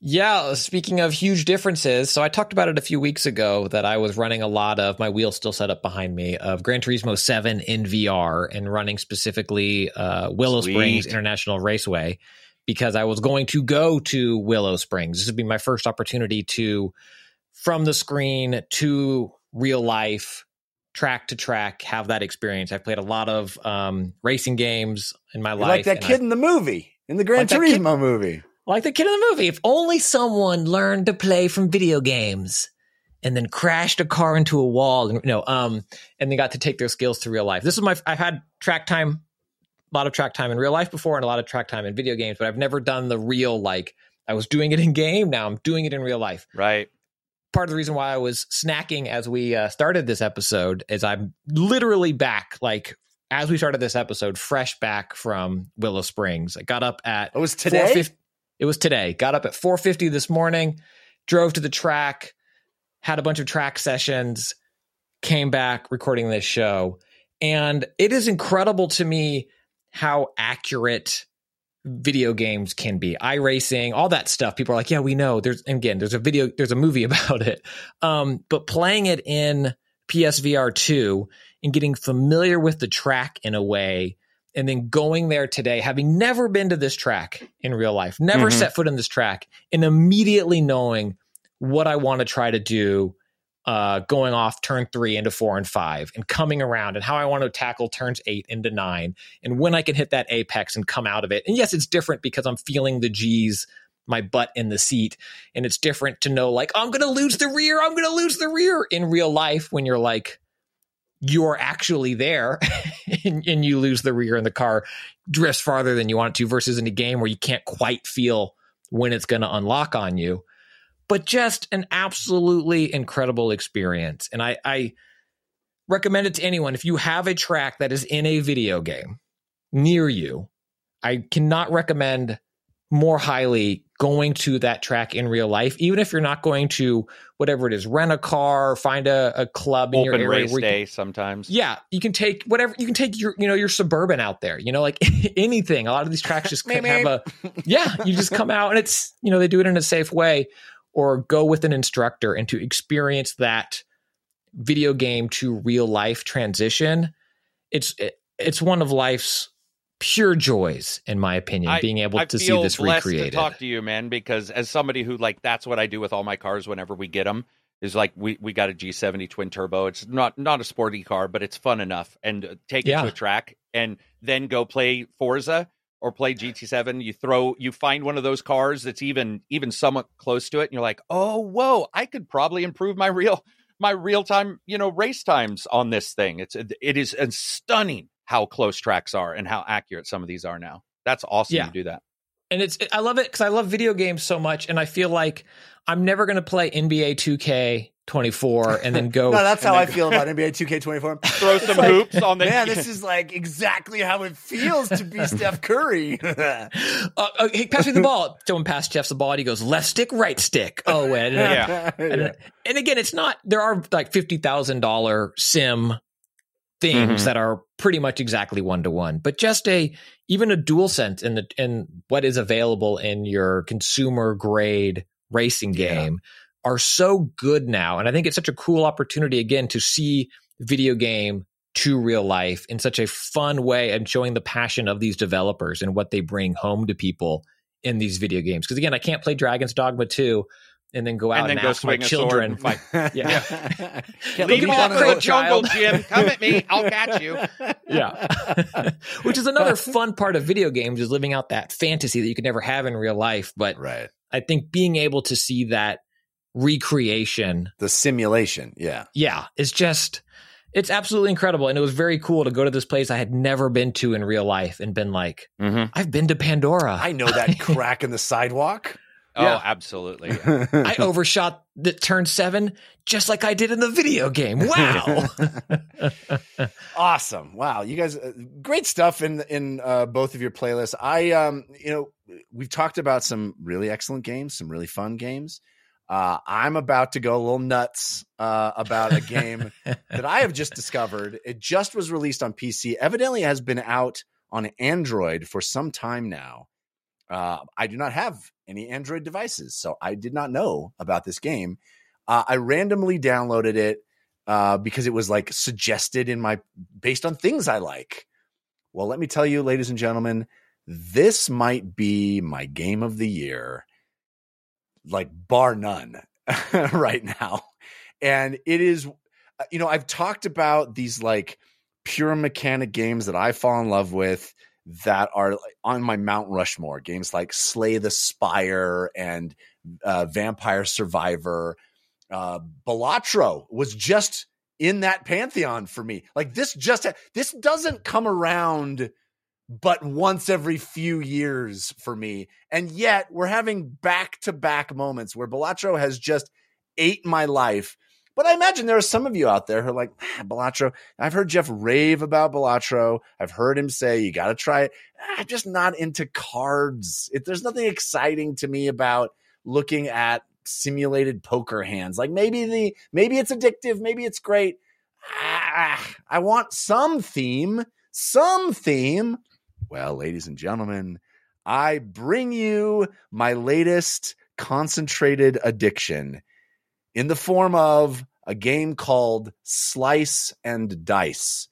Yeah, speaking of huge differences, so I talked about it a few weeks ago that I was running a lot of, my wheel's still set up behind me, of Gran Turismo seven in V R and running specifically uh, Willow Sweet. Springs International Raceway because I was going to go to Willow Springs. This would be my first opportunity to, from the screen to real life, track to track, have that experience. I've played a lot of um, racing games in my You're life. like that and kid I- in the movie, in the Gran Like that kid- Turismo movie. Like the kid in the movie. If only someone learned to play from video games and then crashed a car into a wall and no, um, and they got to take their skills to real life. This is my, I've had track time, a lot of track time in real life before and a lot of track time in video games, but I've never done the real, like I was doing it in game. Now I'm doing it in real life. Right. Part of the reason why I was snacking as we uh, started this episode is I'm literally back, like as we started this episode, fresh back from Willow Springs. I got up at It was today? four fifty It was today. Got up at four fifty this morning, drove to the track, had a bunch of track sessions, came back recording this show. And it is incredible to me how accurate video games can be. iRacing, all that stuff. People are like, yeah, we know. There's, and again, there's a video, there's a movie about it. Um, but playing it in P S V R two and getting familiar with the track in a way, and then going there today, having never been to this track in real life, never Mhm. set foot in this track, and immediately knowing what I want to try to do, uh, going off turn three into four and five, and coming around, and how I want to tackle turns eight into nine, and when I can hit that apex and come out of it. And yes, it's different because I'm feeling the G's, my butt in the seat, and it's different to know, like, I'm going to lose the rear, I'm going to lose the rear in real life when you're like, you're actually there and, and you lose the rear and the car drifts farther than you want it to, versus in a game where you can't quite feel when it's going to unlock on you. But just an absolutely incredible experience. And I, I recommend it to anyone. If you have a track that is in a video game near you, I cannot recommend more highly going to that track in real life, even if you're not going to whatever it is, rent a car, find a, a club in your Open area race where you can- day sometimes. yeah, you can take whatever you can take your, you know, your Suburban out there, you know, like anything. A lot of these tracks just Meep, have a, yeah, you just come out and it's, you know, they do it in a safe way, or go with an instructor and to experience that video game to real life transition. It's, it, it's one of life's pure joys, in my opinion, I- being able I to see feel this blessed recreated. to talk to you, man, because as somebody who, like, that's what I do with all my cars whenever we get them. Is like we, we got a G seventy twin turbo. It's not not a sporty car, but it's fun enough. And uh, take it Yeah. to a track and then go play Forza or play G T seven. You throw you find one of those cars that's even even somewhat close to it, and you're like, oh, whoa, I could probably improve my real my real time you know race times on this thing. It's it is uh, stunning how close tracks are and how accurate some of these are now. That's awesome Yeah. to do that. And it's, I love it because I love video games so much. And I feel like I'm never going to play N B A two K twenty-four and then go. No, that's how and I then feel about N B A two K twenty-four. Throw some like, hoops on the Man, this is like exactly how it feels to be Steph Curry. uh, uh, hey, pass me the ball. Someone passed Jeff the ball and he goes, left stick, right stick. Oh, wait. I didn't know. Yeah. I didn't know. And again, it's not, there are like fifty thousand dollars sim things Mhm. that are pretty much exactly one to one, but just a, even a dual sense in the, in what is available in your consumer grade racing game are so good now. And I think it's such a cool opportunity again to see video game to real life in such a fun way and showing the passion of these developers and what they bring home to people in these video games. Because again, I can't play Dragon's Dogma two and then go out and and, then go ask my swing a sword children. and fight. Yeah. Can't Leave Give me me off that the crate, jungle, child. Jim. Come at me. I'll catch you. Yeah. Which is another fun part of video games, is living out that fantasy that you could never have in real life. But Right. I think being able to see that recreation, The simulation. Yeah. yeah, is just, it's absolutely incredible. And it was very cool to go to this place I had never been to in real life and been like, Mm-hmm. I've been to Pandora. I know that crack in the sidewalk. Oh, Yeah. absolutely. I overshot the turn seven just like I did in the video game. Wow. Awesome. Wow. You guys, uh, great stuff in, in uh, both of your playlists. I, um, you know, we've talked about some really excellent games, some really fun games. Uh, I'm about to go a little nuts uh, about a game that I have just discovered. It just was released on P C. Evidently has been out on Android for some time now. Uh, I do not have any Android devices, so I did not know about this game. Uh, I randomly downloaded it uh, because it was like suggested in my based on things I like. Well, let me tell you, ladies and gentlemen, this might be my game of the year, like bar none right now. And it is, you know, I've talked about these like pure mechanic games that I fall in love with that are on my Mount Rushmore, games like Slay the Spire and uh, Vampire Survivor. Uh, Balatro was just in that pantheon for me. Like this just, this doesn't come around but once every few years for me. And yet we're having back-to-back moments where Balatro has just ate my life. But I imagine there are some of you out there who are like, ah, Balatro. I've heard Jeff rave about Balatro. I've heard him say, you got to try it. I'm just not into cards. It, there's nothing exciting to me about looking at simulated poker hands. Like maybe the, maybe it's addictive. Maybe it's great. Ah, I want some theme, some theme. Well, ladies and gentlemen, I bring you my latest concentrated addiction in the form of a game called Slice and Dice.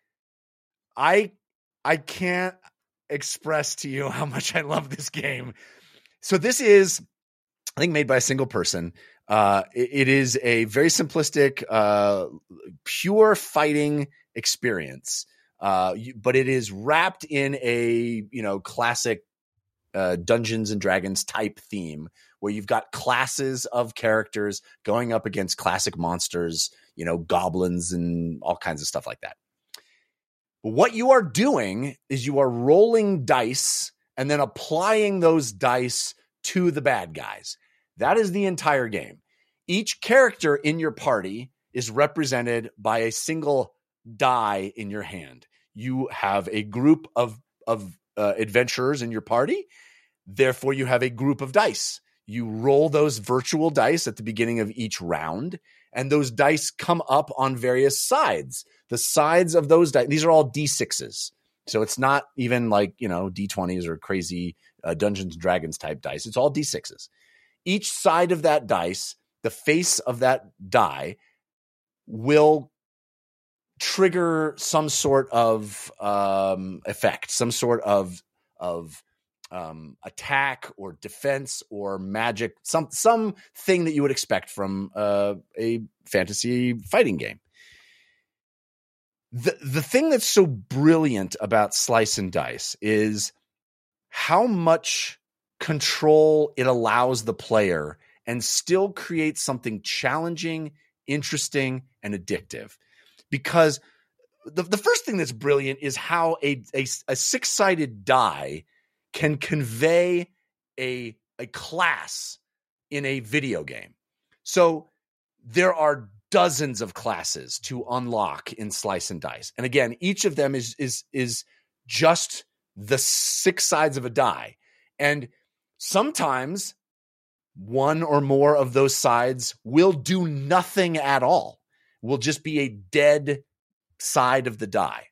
I I can't express to you how much I love this game. So this is, I think, made by a single person. Uh, it, it is a very simplistic, uh, pure fighting experience. Uh, you, but it is wrapped in a, you know, classic uh, Dungeons and Dragons type theme where you've got classes of characters going up against classic monsters, you know, goblins and all kinds of stuff like that. But what you are doing is you are rolling dice and then applying those dice to the bad guys. That is the entire game. Each character in your party is represented by a single die in your hand. You have a group of of uh, adventurers in your party. Therefore, you have a group of dice. You roll those virtual dice at the beginning of each round, and those dice come up on various sides. The sides of those dice, these are all D sixes. So it's not even like, you know, D twenties or crazy uh, Dungeons and Dragons type dice. It's all D sixes. Each side of that dice, the face of that die will trigger some sort of um, effect, some sort of of um, attack or defense or magic, some some thing that you would expect from uh, a fantasy fighting game. The the thing that's so brilliant about Slice and Dice is how much control it allows the player and still create something challenging, interesting, and addictive. Because the, the first thing that's brilliant is how a, a, a six-sided die can convey a, a class in a video game. So there are dozens of classes to unlock in Slice and Dice. And again, each of them is is is just the six sides of a die. And sometimes one or more of those sides will do nothing at all. Will just be a dead side of the die.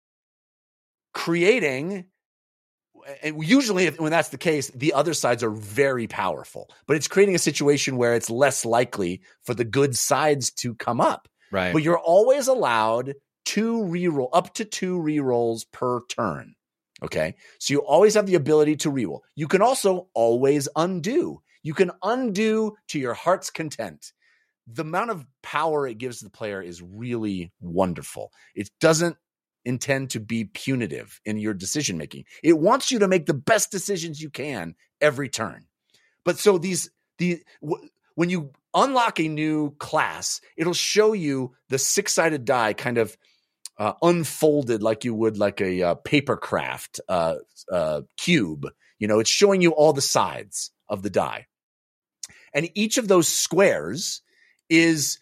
Creating, and usually when that's the case, the other sides are very powerful, but it's creating a situation where it's less likely for the good sides to come up. Right. But you're always allowed two reroll, up to two rerolls per turn. Okay. So you always have the ability to reroll. You can also always undo. You can undo to your heart's content. The amount of power it gives the player is really wonderful. It doesn't intend to be punitive in your decision making. It wants you to make the best decisions you can every turn. But so these the w- when you unlock a new class, it'll show you the six-sided die kind of uh, unfolded like you would like a uh, paper craft uh, uh, cube. You know, it's showing you all the sides of the die, and each of those squares is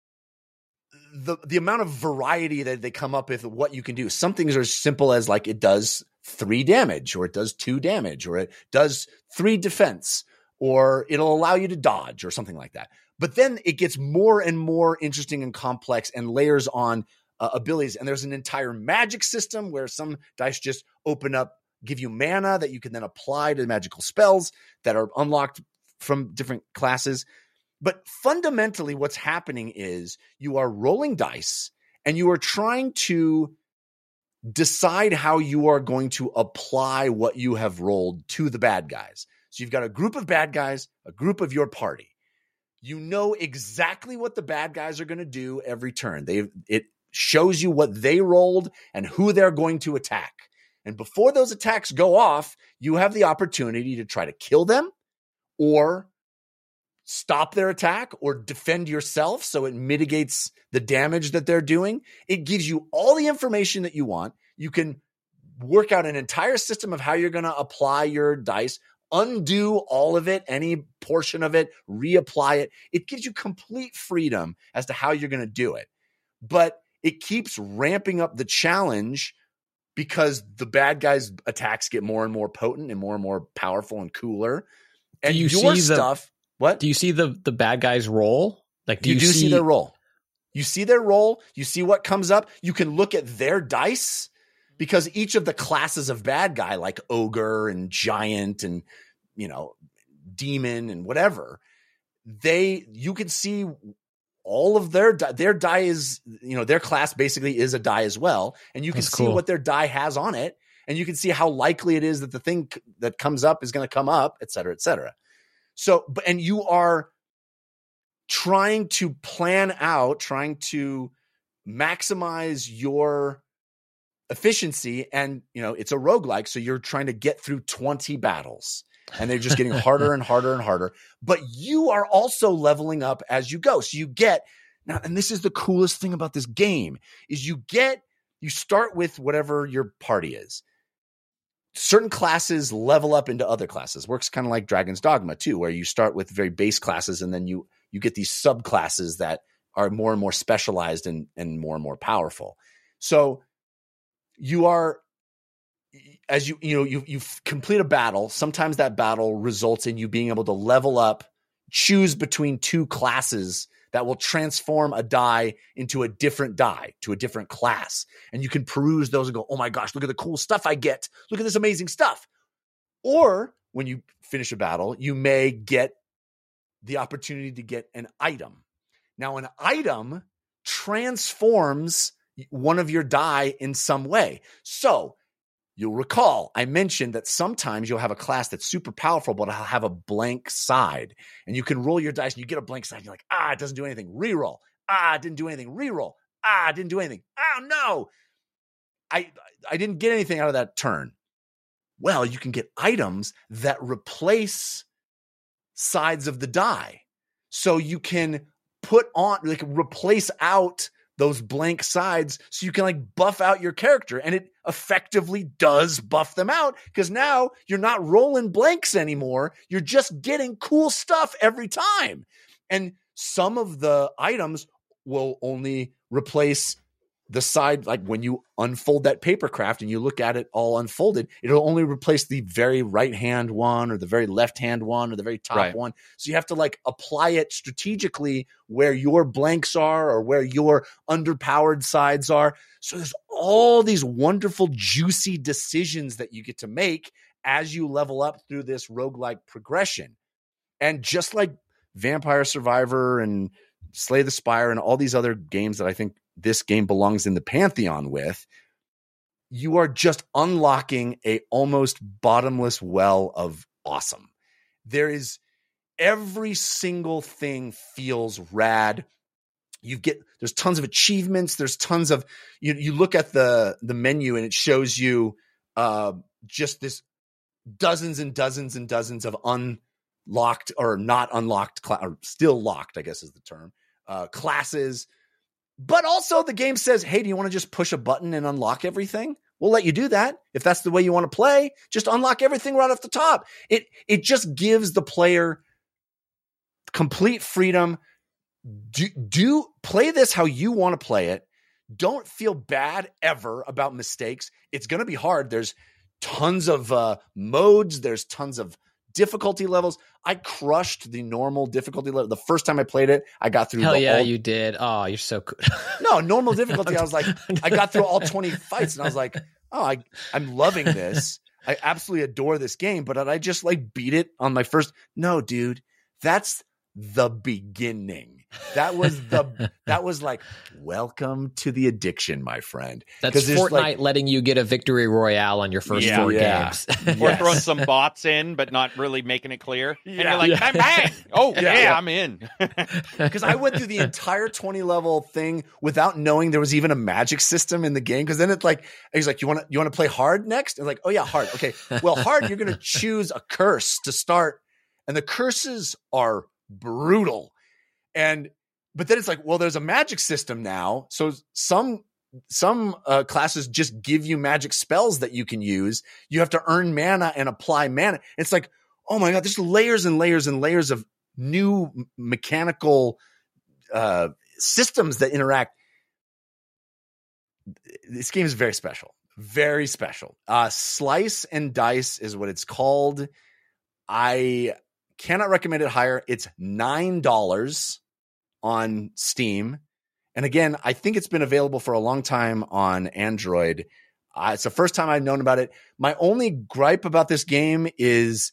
the the amount of variety that they come up with what you can do. Some things are as simple as like it does three damage, or it does two damage, or it does three defense, or it'll allow you to dodge or something like that. But then it gets more and more interesting and complex and layers on uh, abilities. And there's an entire magic system where some dice just open up give you mana that you can then apply to magical spells that are unlocked from different classes. But fundamentally, what's happening is you are rolling dice and you are trying to decide how you are going to apply what you have rolled to the bad guys. So you've got a group of bad guys, a group of your party. You know exactly what the bad guys are going to do every turn. They it shows you what they rolled and who they're going to attack. And before those attacks go off, you have the opportunity to try to kill them or stop their attack or defend yourself so it mitigates the damage that they're doing. It gives you all the information that you want. You can work out an entire system of how you're going to apply your dice, undo all of it, any portion of it, reapply it. It gives you complete freedom as to how you're going to do it. But it keeps ramping up the challenge because the bad guys' attacks get more and more potent and more and more powerful and cooler. And Do you your see the- stuff... What? Do you see the the bad guys roll? Like, do you, you, do see, see their roll. You see their roll. You see what comes up. You can look at their dice because each of the classes of bad guy, like ogre and giant and, you know, demon and whatever, they, you can see all of their, their die is, you know, their class basically is a die as well. And you can That's see cool. what their die has on it. And you can see how likely it is that the thing that comes up is going to come up, et cetera, et cetera. So, but, and you are trying to plan out, trying to maximize your efficiency. And, you know, it's a roguelike. So you're trying to get through twenty battles and they're just getting harder and harder and harder. But you are also leveling up as you go. So you get now, and this is the coolest thing about this game is you get, you start with whatever your party is. Certain classes level up into other classes. Works kind of like Dragon's Dogma too, where you start with very base classes and then you you get these subclasses that are more and more specialized and, and more and more powerful. So you are, as you you know, you you complete a battle. Sometimes that battle results in you being able to level up, choose between two classes that will transform a die into a different die, to a different class. And you can peruse those and go, oh my gosh, look at the cool stuff I get. Look at this amazing stuff. Or when you finish a battle, you may get the opportunity to get an item. Now, an item transforms one of your die in some way. So you'll recall, I mentioned that sometimes you'll have a class that's super powerful, but it'll have a blank side. And you can roll your dice and you get a blank side. And you're like, ah, it doesn't do anything. Reroll. Ah, it didn't do anything. Reroll. Ah, it didn't do anything. Oh, no. I, I didn't get anything out of that turn. Well, you can get items that replace sides of the die. So you can put on, like replace out those blank sides so you can like buff out your character. And it effectively does buff them out because now you're not rolling blanks anymore. You're just getting cool stuff every time. And some of the items will only replace the side, like when you unfold that paper craft and you look at it all unfolded, it'll only replace the very right hand one or the very left hand one or the very top Right. one. So you have to like apply it strategically where your blanks are or where your underpowered sides are. So there's all these wonderful, juicy decisions that you get to make as you level up through this roguelike progression. And just like Vampire Survivor and Slay the Spire and all these other games that I think this game belongs in the pantheon with, you are just unlocking a almost bottomless well of awesome. There is every single thing feels rad. You get, there's tons of achievements. There's tons of, you, you look at the, the menu and it shows you uh, just this dozens and dozens and dozens of unlocked or not unlocked, cl- or still locked, I guess is the term, uh, classes. But also the game says, hey, do you want to just push a button and unlock everything? We'll let you do that. If that's the way you want to play, just unlock everything right off the top. It it just gives the player complete freedom. Do, do play this how you want to play it. Don't feel bad ever about mistakes. It's going to be hard. There's tons of uh, modes. There's tons of difficulty levels. I crushed the normal difficulty level. The first time I played it, I got through. Hell the yeah, all- you did. Oh, you're so cool. No, normal difficulty. I was like, I got through all twenty fights and I was like, oh, I, I'm loving this. I absolutely adore this game, but did I just like beat it on my first? No, dude, that's the beginning. That was the that was like, welcome to the addiction, my friend. That's 'Cause there's, Fortnite like- letting you get a victory royale on your first Yeah. four Yeah. games. Or Yes. throwing some bots in, but not really making it clear. And Yeah. you're like, Yeah. bang, bang. Oh, Yeah. yeah, Yeah. I'm in. Because I went through the entire twenty level thing without knowing there was even a magic system in the game. Because then it's like, he's like, you want to you want to play hard next? And like, oh yeah, hard. Okay, well, hard. You're going to choose a curse to start, and the curses are brutal. And but then it's like, well, there's a magic system now. So some some uh, classes just give you magic spells that you can use. You have to earn mana and apply mana. It's like, oh my god, there's layers and layers and layers of new m- mechanical uh, systems that interact. This game is very special, very special. Uh, Slice and Dice is what it's called. I cannot recommend it higher. It's nine dollars on Steam. And again, I think it's been available for a long time on Android. Uh, it's the first time I've known about it. My only gripe about this game is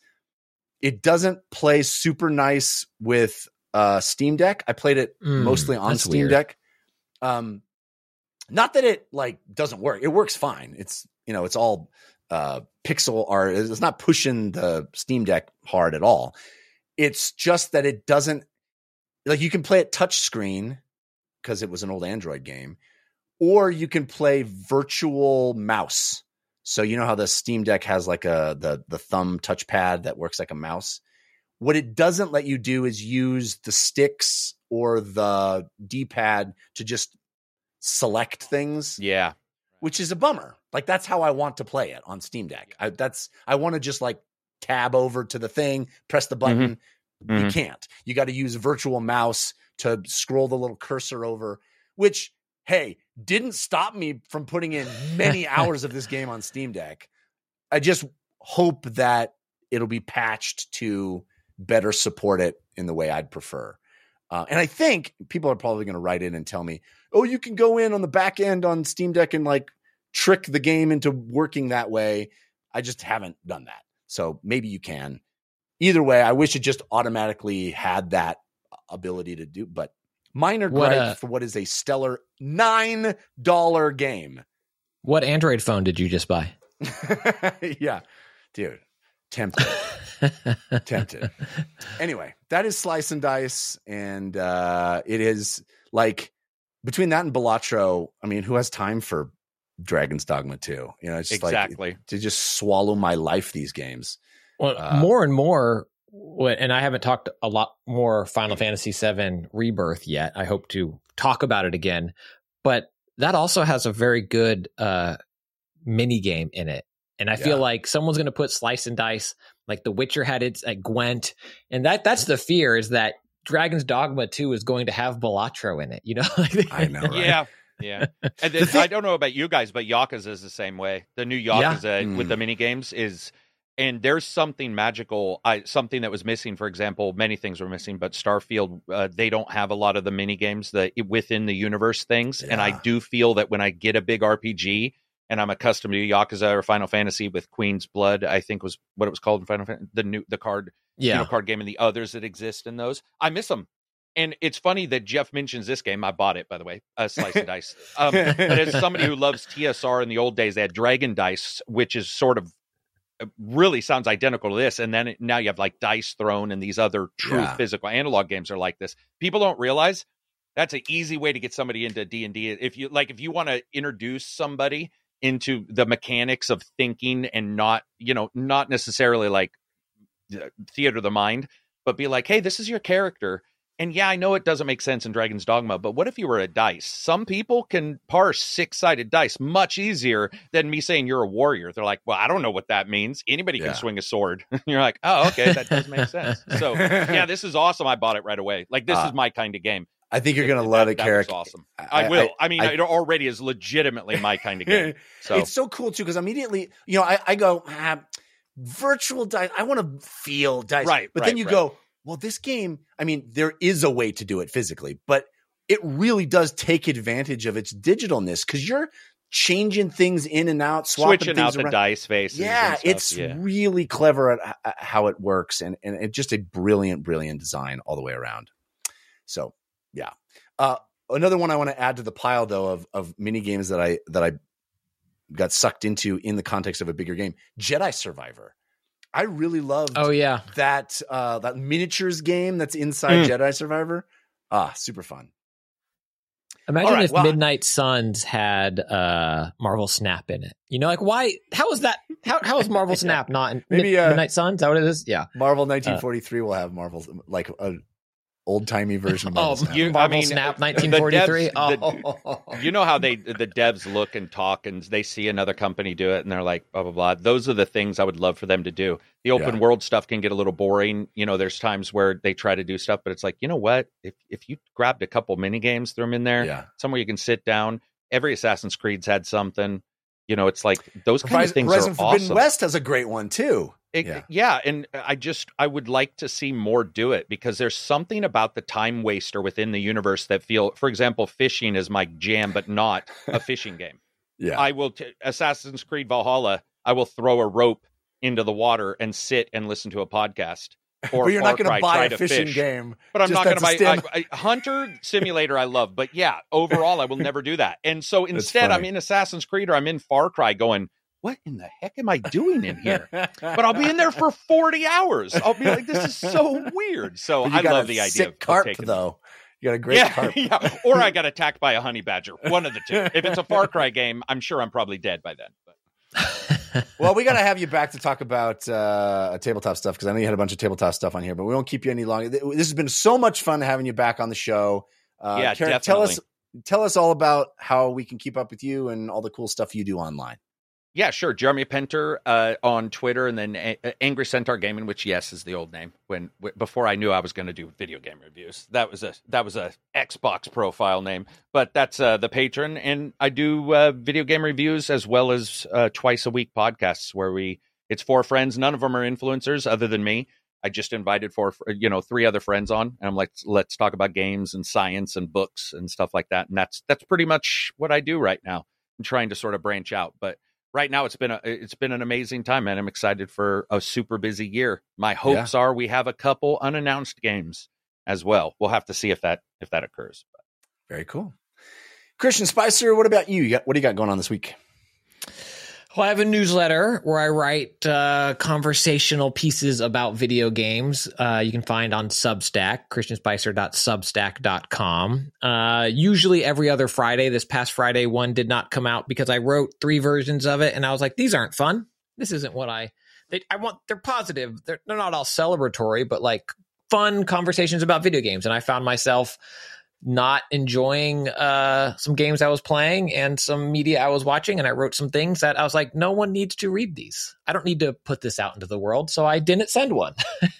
it doesn't play super nice with uh, Steam Deck. I played it Mm, mostly on that's Steam weird. Deck. Um, not that it like doesn't work. It works fine. It's, you know, it's all uh, pixel art. It's not pushing the Steam Deck hard at all. It's just that it doesn't, like, you can play it touch screen because it was an old Android game, or you can play virtual mouse. So you know how the Steam Deck has like a the the thumb touchpad that works like a mouse. What it doesn't let you do is use the sticks or the D-pad to just select things, Yeah. which is a bummer. Like, that's how I want to play it on Steam Deck. I, that's I want to just like tab over to the thing, press the button. You Mhm. can't. You got to use virtual mouse to scroll the little cursor over, which, hey, didn't stop me from putting in many hours of this game on Steam Deck. I just hope that it'll be patched to better support it in the way I'd prefer. Uh, and I think people are probably going to write in and tell me, oh, you can go in on the back end on Steam Deck and like trick the game into working that way. I just haven't done that. So maybe you can. Either way, I wish it just automatically had that ability to do, but minor What, gripe uh, for what is a stellar nine dollar game. What Android phone did you just buy? Yeah, dude, tempted. Tempted. Anyway, that is Slice and Dice, and uh, it is like between that and Balatro. I mean, who has time for Dragon's Dogma two? You know, it's just Exactly. like to just swallow my life. These games. Well, Uh, more and more, what- and I haven't talked a lot more Final Fantasy seven Rebirth yet. I hope to talk about it again, but that also has a very good uh, mini game in it. And I feel Yeah. like someone's going to put Slice and Dice, like The Witcher had its at Gwent, and that that's the fear, is that Dragon's Dogma two is going to have Balatro in it. You know, I know, right? Yeah. Yeah. And then, I don't know about you guys, but Yakuza is the same way. The new Yakuza Mm. with the mini games is, and there's something magical. I something that was missing. For example, many things were missing, but Starfield, uh, they don't have a lot of the mini games that within the universe things. And I Yeah. do feel that when I get a big R P G and I'm accustomed to Yakuza or Final Fantasy with Queen's Blood, I think was what it was called in Final Fantasy, the new the card, you yeah. know, card game, and the others that exist in those, I miss them. And it's funny that Jeff mentions this game. I bought it, by the way, uh, Slice and Dice. Um, but as somebody who loves T S R in the old days, they had Dragon Dice, which is sort of uh, really sounds identical to this. And then it, now you have like Dice Throne and these other true Yeah. physical analog games are like this. People don't realize that's an easy way to get somebody into D and D. If you like, if you want to introduce somebody into the mechanics of thinking and not, you know, not necessarily like uh, theater of the mind, but be like, hey, this is your character. And yeah, I know it doesn't make sense in Dragon's Dogma, but what if you were a dice? Some people can parse six-sided dice much easier than me saying you're a warrior. They're like, well, I don't know what that means. Anybody Yeah. can swing a sword. You're like, oh, okay, that does make sense. So yeah, this is awesome. I bought it right away. Like, this Uh, is my kind of game. I think you're gonna That- love it, that was Carrick. awesome. I, will. I, mean, I- it already is legitimately my kind of game. So It's so cool too, because immediately, you know, I, I go, ah, virtual dice. I want to feel dice, Right, But right, then you right. go, well, this game. I mean, there is a way to do it physically, but it really does take advantage of its digitalness because you're changing things in and out, swapping Switching things out the around. dice faces. Yeah, and stuff. it's yeah. really clever at, at how it works, and and it's just a brilliant, brilliant design all the way around. So, yeah. Uh, another one I want to add to the pile, though, of of mini games that I that I got sucked into in the context of a bigger game, Jedi Survivor. I really loved. Oh yeah, that uh, that miniatures game that's inside Mm. Jedi Survivor. Ah, super fun. imagine All right, if well- Midnight Suns had uh, Marvel Snap in it. You know, like why? How is that? How how is Marvel Snap not in Maybe, Mid- uh, Midnight Suns? Is that what it is? Yeah. Marvel nineteen forty-three will have Marvel's like a old timey version of Marvel Oh, Snap. You- I Marvel mean, Snap the nineteen forty-three. devs- Oh, You know how they the devs look and talk and they see another company do it and they're like blah blah blah. Those are the things I would love for them to do. The open Yeah. world stuff can get a little boring. You know, there's times where they try to do stuff, but it's like, you know what? If if you grabbed a couple mini games, throw them in there, Yeah. somewhere you can sit down. Every Assassin's Creed's had something. You know, it's like those kind Horizon, of things Horizon are Forbidden awesome. West has a great one too. It- Yeah. yeah. and I just I would like to see more do it because there's something about the time waster within the universe that feel, for example, fishing is my jam, but not a fishing game. Yeah, I will t- Assassin's Creed Valhalla. I will throw a rope into the water and sit and listen to a podcast. Or but you're Far not going Cry, to buy try a to fishing fish. game. But I'm just not going to that's buy a stim- I, I, Hunter Simulator. I love, but yeah, overall, I will never do that. And so instead, I'm funny. in Assassin's Creed or I'm in Far Cry, going, "What in the heck am I doing in here?" But I'll be in there for forty hours. I'll be like, "This is so weird." So But you I got love a the idea sick of, of carp taking though. You got a great yeah, carp. yeah, or I got attacked by a honey badger. One of the two. If it's a Far Cry game, I'm sure I'm probably dead by then. But. Well, we got to have you back to talk about uh, tabletop stuff because I know you had a bunch of tabletop stuff on here, but we won't keep you any longer. This has been so much fun having you back on the show. Uh, Yeah, Karen, tell us definitely. tell us all about how we can keep up with you and all the cool stuff you do online. Yeah, sure. Jeremy Penter uh, on Twitter, and then A- Angry Centaur Gaming, which yes is the old name. When w- before I knew I was going to do video game reviews, that was a that was a Xbox profile name. But that's uh, the patron, and I do uh, video game reviews as well as uh, twice a week podcasts where we it's four friends. None of them are influencers other than me. I just invited four, you know, three other friends on, and I'm like, let's talk about games and science and books and stuff like that. And that's that's pretty much what I do right now. I'm trying to sort of branch out, but. Right now, it's been a it's been an amazing time, man. I'm excited for a super busy year. My hopes are we have a couple unannounced games as well. We'll have to see if that if that occurs. Very cool. Christian Spicer, what about you? You got what do you got going on this week? Well, I have a newsletter where I write uh, conversational pieces about video games. Uh, you can find on Substack, christian spicer dot substack dot com. Uh, usually every other Friday. This past Friday, one did not come out because I wrote three versions of it, and I was like, these aren't fun. This isn't what I... They, I want. They're positive. They're, they're not all celebratory, but like fun conversations about video games. And I found myself not enjoying uh, some games I was playing and some media I was watching. And I wrote some things that I was like, no one needs to read these. I don't need to put this out into the world. So I didn't send one.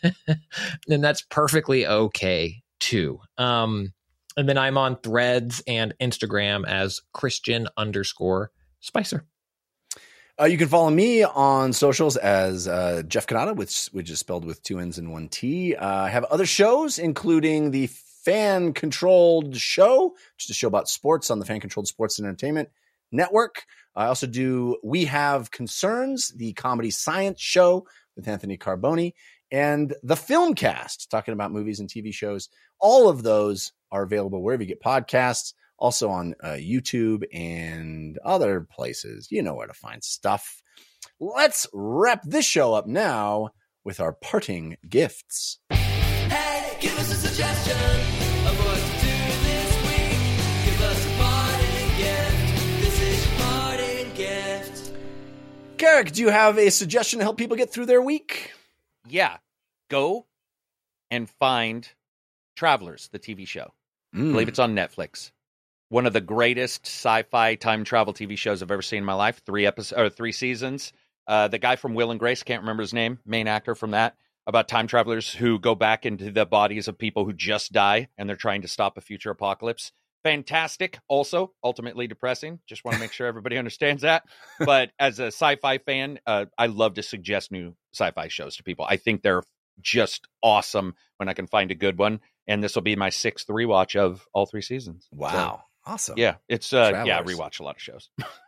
And that's perfectly okay too. Um, and then I'm on Threads and Instagram as Christian underscore Spicer. Uh, you can follow me on socials as uh, Jeff Kanata, which which is spelled with two N's and one T. Uh, I have other shows, including the Fan Controlled Show, which is a show about sports on the Fan Controlled Sports and Entertainment Network. I also do We Have Concerns, the comedy science show with Anthony Carboni, and the Filmcast, talking about movies and T V shows. All of those are available wherever you get podcasts. Also on uh, YouTube and other places. You know where to find stuff. Let's wrap this show up now with our parting gifts. Hey, give us a suggestion of what to do this week. Give us a parting gift. This is your parting gift. Carrick, do you have a suggestion to help people get through their week? Yeah, go and find Travelers, the T V show. I Mm. believe it's on Netflix. One of the greatest sci-fi time travel T V shows I've ever seen in my life. Three episodes or three seasons. Uh, the guy from Will and Grace, can't remember his name, main actor from that, about time travelers who go back into the bodies of people who just die and they're trying to stop a future apocalypse. Fantastic. Also, ultimately depressing. Just want to make sure everybody understands that. But as a sci-fi fan, uh, I love to suggest new sci-fi shows to people. I think they're just awesome when I can find a good one. And this will be my sixth rewatch of all three seasons. Wow. Awesome. So, yeah, it's uh, yeah, I Travelers. rewatch a lot of shows.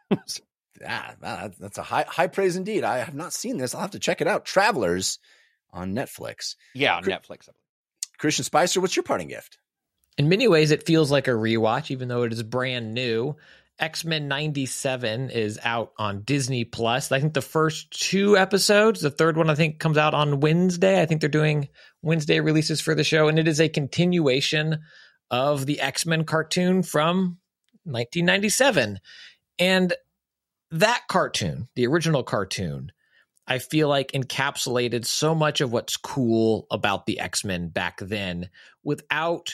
Yeah, wow, that's a high high praise indeed. I have not seen this. I'll have to check it out. Travelers on Netflix. Yeah, on Cr- Netflix. Christian Spicer, what's your parting gift? In many ways, it feels like a rewatch, even though it is brand new. X-Men ninety-seven is out on Disney Plus. I think the first two episodes, the third one I think comes out on Wednesday. I think they're doing Wednesday releases for the show, and it is a continuation of the X-Men cartoon from nineteen ninety-seven. And that cartoon, the original cartoon, I feel like encapsulated so much of what's cool about the X-Men back then without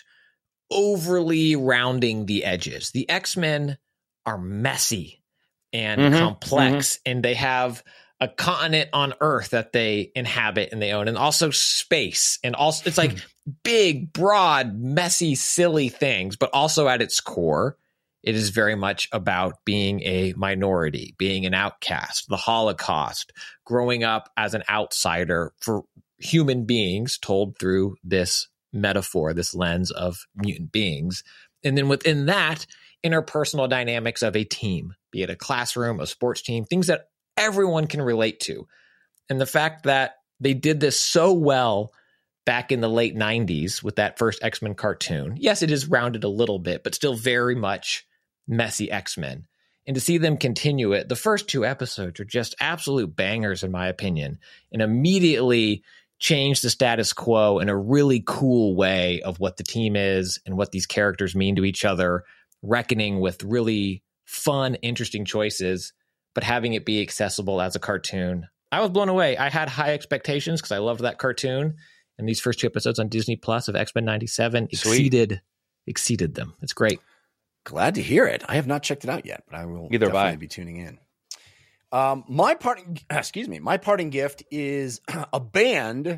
overly rounding the edges. The X-Men are messy and Mhm, complex, and they have a continent on Earth that they inhabit and they own, and also space. And also it's like big, broad, messy, silly things, but also at its core, it is very much about being a minority, being an outcast, the Holocaust, growing up as an outsider for human beings told through this metaphor, this lens of mutant beings. And then within that, interpersonal dynamics of a team, be it a classroom, a sports team, things that everyone can relate to. And the fact that they did this so well back in the late nineties with that first X-Men cartoon. Yes, it is rounded a little bit, but still very much messy X-Men. And to see them continue it, the first two episodes are just absolute bangers, in my opinion, and immediately change the status quo in a really cool way of what the team is and what these characters mean to each other, reckoning with really fun, interesting choices, but having it be accessible as a cartoon. I was blown away. I had high expectations because I loved that cartoon. And these first two episodes on Disney Plus of X-Men ninety-seven exceeded exceeded them. It's great. Glad to hear it. I have not checked it out yet, but I will Either have definitely I. be tuning in. Um, my parting, excuse me, my parting gift is a band.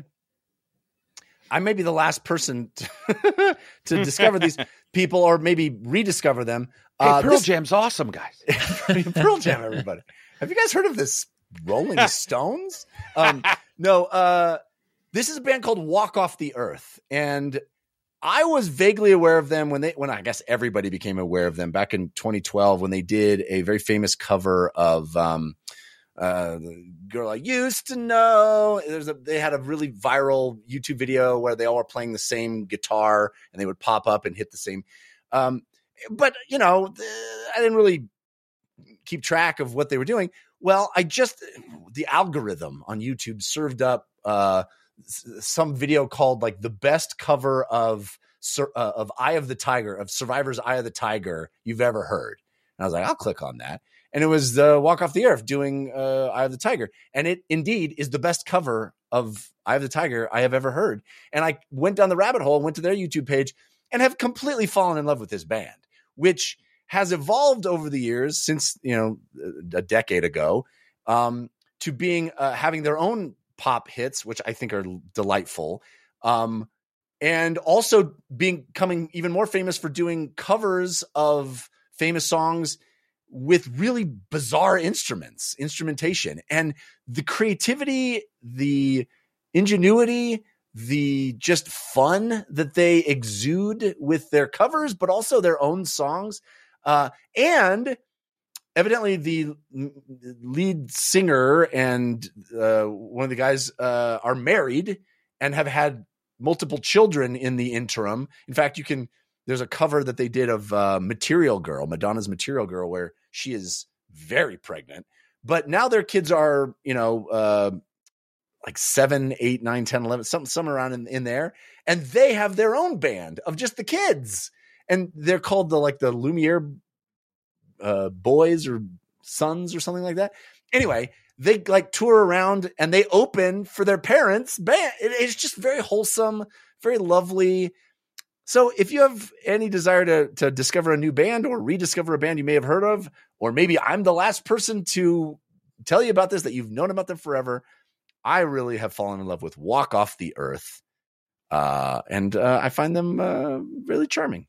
I may be the last person to, to discover these people, or maybe rediscover them. Hey, Uh, Pearl this- Jam's awesome, guys. Pearl Jam, everybody. Have you guys heard of this Rolling Stones? Um, no, uh, this is a band called Walk Off the Earth, and I was vaguely aware of them when they, when I guess everybody became aware of them back in twenty twelve when they did a very famous cover of um, uh, the Girl I Used to Know. There's a, they had a really viral YouTube video where they all were playing the same guitar and they would pop up and hit the same. Um, but you know, I didn't really keep track of what they were doing. Well, I just, the algorithm on YouTube served up uh, some video called like the best cover of uh, of Eye of the Tiger, of Survivor's Eye of the Tiger you've ever heard. And I was like, I'll click on that. And it was the Walk Off the Earth doing uh, Eye of the Tiger. And it indeed is the best cover of Eye of the Tiger I have ever heard. And I went down the rabbit hole, went to their YouTube page, and have completely fallen in love with this band, which has evolved over the years since, you know, a decade ago, um, to being uh, having their own pop hits, which I think are delightful, um, and also being becoming even more famous for doing covers of famous songs with really bizarre instruments, instrumentation, and the creativity, the ingenuity, the just fun that they exude with their covers, but also their own songs. Uh, and evidently the lead singer and uh, one of the guys uh, are married and have had multiple children in the interim. In fact, you can, there's a cover that they did of uh, Material Girl, Madonna's Material Girl, where she is very pregnant, but now their kids are, you know, uh, like seven, eight, nine, ten, eleven, something, somewhere around in, in there. And they have their own band of just the kids. And they're called the, like the Lumiere uh, Boys or Sons or something like that. Anyway, they like tour around and they open for their parents' band. It, it's just very wholesome, very lovely. So if you have any desire to, to discover a new band or rediscover a band you may have heard of, or maybe I'm the last person to tell you about this, that you've known about them forever, I really have fallen in love with Walk Off the Earth. Uh, and uh, I find them uh, really charming.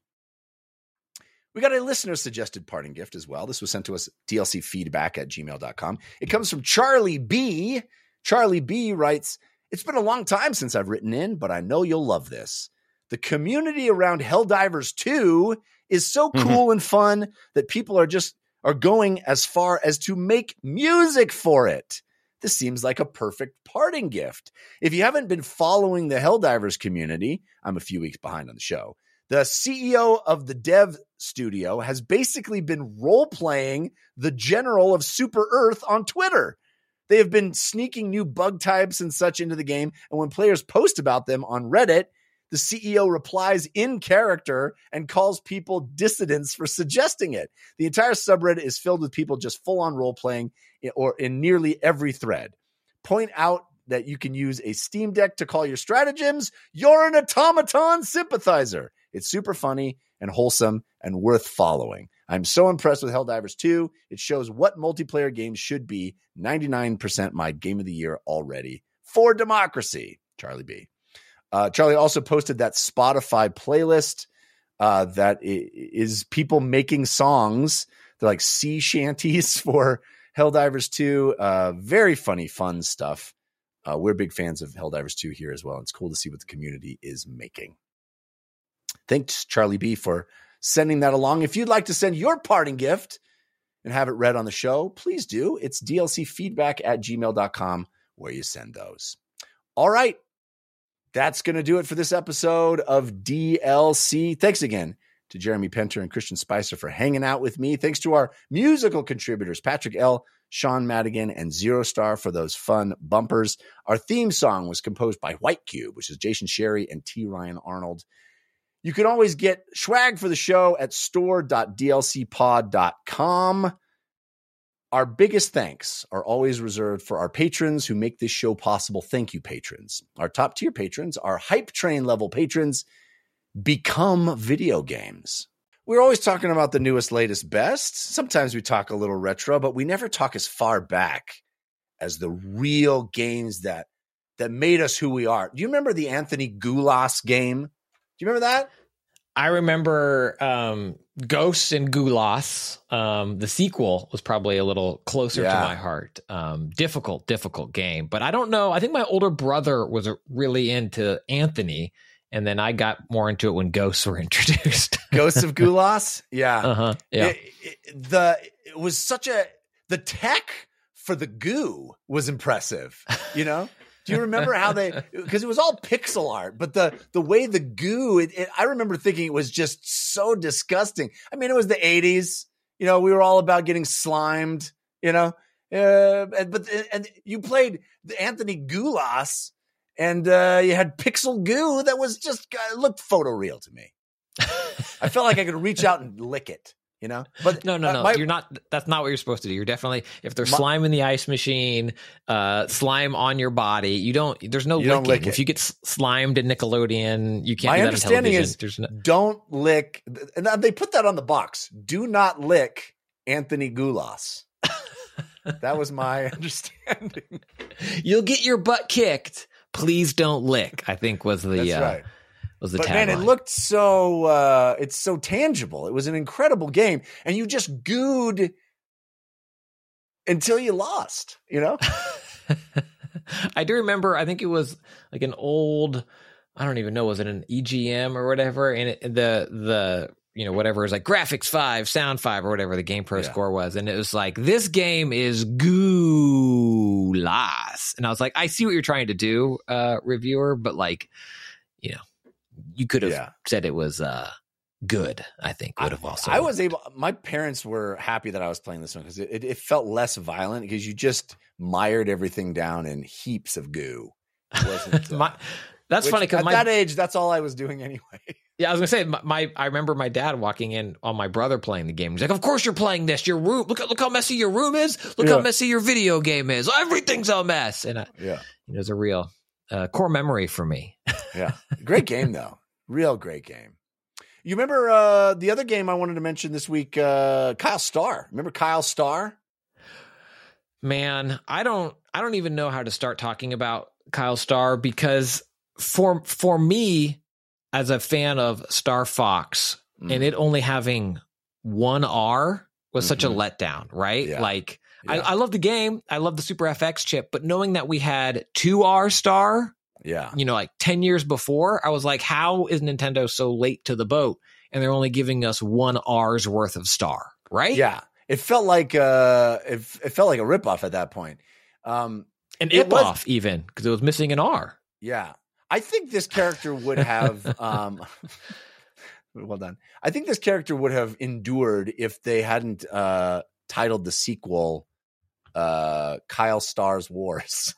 We got a listener suggested parting gift as well. This was sent to us, D L C feedback at gmail dot com. It comes from Charlie B. Charlie B writes, it's been a long time since I've written in, but I know you'll love this. The community around Helldivers two is so cool mm-hmm. and fun that people are just are going as far as to make music for it. This seems like a perfect parting gift. If you haven't been following the Helldivers community, I'm a few weeks behind on the show. The C E O of the dev studio has basically been role-playing the general of Super Earth on Twitter. They have been sneaking new bug types and such into the game, and when players post about them on Reddit, the C E O replies in character and calls people dissidents for suggesting it. The entire subreddit is filled with people just full-on role-playing or in nearly every thread. Point out that you can use a Steam Deck to call your stratagems. You're an automaton sympathizer. It's super funny and wholesome and worth following. I'm so impressed with Helldivers two. It shows what multiplayer games should be. ninety-nine percent my game of the year already. For democracy, Charlie B. Uh, Charlie also posted that Spotify playlist uh, that is people making songs. They're like sea shanties for Helldivers two. Uh, very funny, fun stuff. Uh, we're big fans of Helldivers two here as well. It's cool to see what the community is making. Thanks, Charlie B, for sending that along. If you'd like to send your parting gift and have it read on the show, please do. It's D L C feedback at gmail dot com where you send those. All right. That's going to do it for this episode of D L C. Thanks again to Jeremy Penter and Christian Spicer for hanging out with me. Thanks to our musical contributors, Patrick L., Sean Madigan, and Zero Star for those fun bumpers. Our theme song was composed by White Cube, which is Jason Sherry and T. Ryan Arnold. You can always get swag for the show at store dot d l c pod dot com. Our biggest thanks are always reserved for our patrons who make this show possible. Thank you, patrons. Our top tier patrons, our hype train level patrons, become video games. We're always talking about the newest, latest, best. Sometimes we talk a little retro, but we never talk as far back as the real games that, that made us who we are. Do you remember the Anthony Goulas game? Do you remember that? I remember um, Ghosts and Goulas. Um, the sequel was probably a little closer Yeah. to my heart. Um, difficult, difficult game. But I don't know. I think my older brother was really into Anthony, and then I got more into it when Ghosts were introduced. Ghosts of Goulas? Yeah. uh-huh. Yeah. It, it, the, it was such a, the tech for the goo was impressive, you know? Do you remember how they, because it was all pixel art, but the the way the goo, it, it, I remember thinking it was just so disgusting. I mean, it was the eighties, you know, we were all about getting slimed, you know, uh, and, but, and you played the Anthony Goulas and uh, you had pixel goo that was just, uh, looked photoreal to me. I felt like I could reach out and lick it. You know, but no, no, uh, no. my- You're not. That's not what you're supposed to do. You're definitely if there's My- slime in the ice machine, uh, slime on your body. You don't. There's no You don't licking. lick If it. you get s- slimed in Nickelodeon, you can't My do that on understanding television. is There's no, don't lick, and they put that on the box. Do not lick Anthony Goulas. That was my understanding. you'll get your butt kicked. Please don't lick. I think was the That's uh, right. was the But tagline. man, it looked so, uh, it's so tangible. It was an incredible game. And you just gooed until you lost, you know? I do remember. I think it was like an old. I don't even know. Was it an E G M or whatever? And it, the the you know whatever is like graphics five, sound five, or whatever the Game Pro Yeah. score was, and it was like this game is Goulas, and I was like, I see what you're trying to do, uh, reviewer, but like, you know, you could have Yeah. said it was uh good. I think would have also. I was able, my parents were happy that I was playing this one because it, it, it felt less violent because you just mired everything down in heaps of goo. It wasn't, uh, my. That's which funny because at my that age, that's all I was doing anyway. Yeah, I was gonna say my, my. I remember my dad walking in on my brother playing the game. He's like, "Of course you're playing this. Your room. Look at look how messy your room is. Look Yeah. how messy your video game is. Everything's a mess." And I, Yeah. it was a real uh, core memory for me. Yeah. Great game, though. Real great game. You remember uh, the other game I wanted to mention this week, uh, Kyle Starr. Remember Kyle Starr? Man, I don't. I don't even know how to start talking about Kyle Starr because for for me, as a fan of Star Fox, Mm. and it only having one R was such a Mhm. letdown, right? Yeah. Like. I, Yeah. I love the game. I love the Super F X chip, but knowing that we had two R Star, Yeah. you know, like ten years before, I was like, how is Nintendo so late to the boat and they're only giving us one R's worth of Star, right? Yeah. it felt like uh, it, it felt like a ripoff at that point. Um, An It was- ip-off even, because it was missing an R. yeah, I think this character would have. Um, well done. I think this character would have endured if they hadn't uh, titled the sequel uh, "Kyle Star's Wars."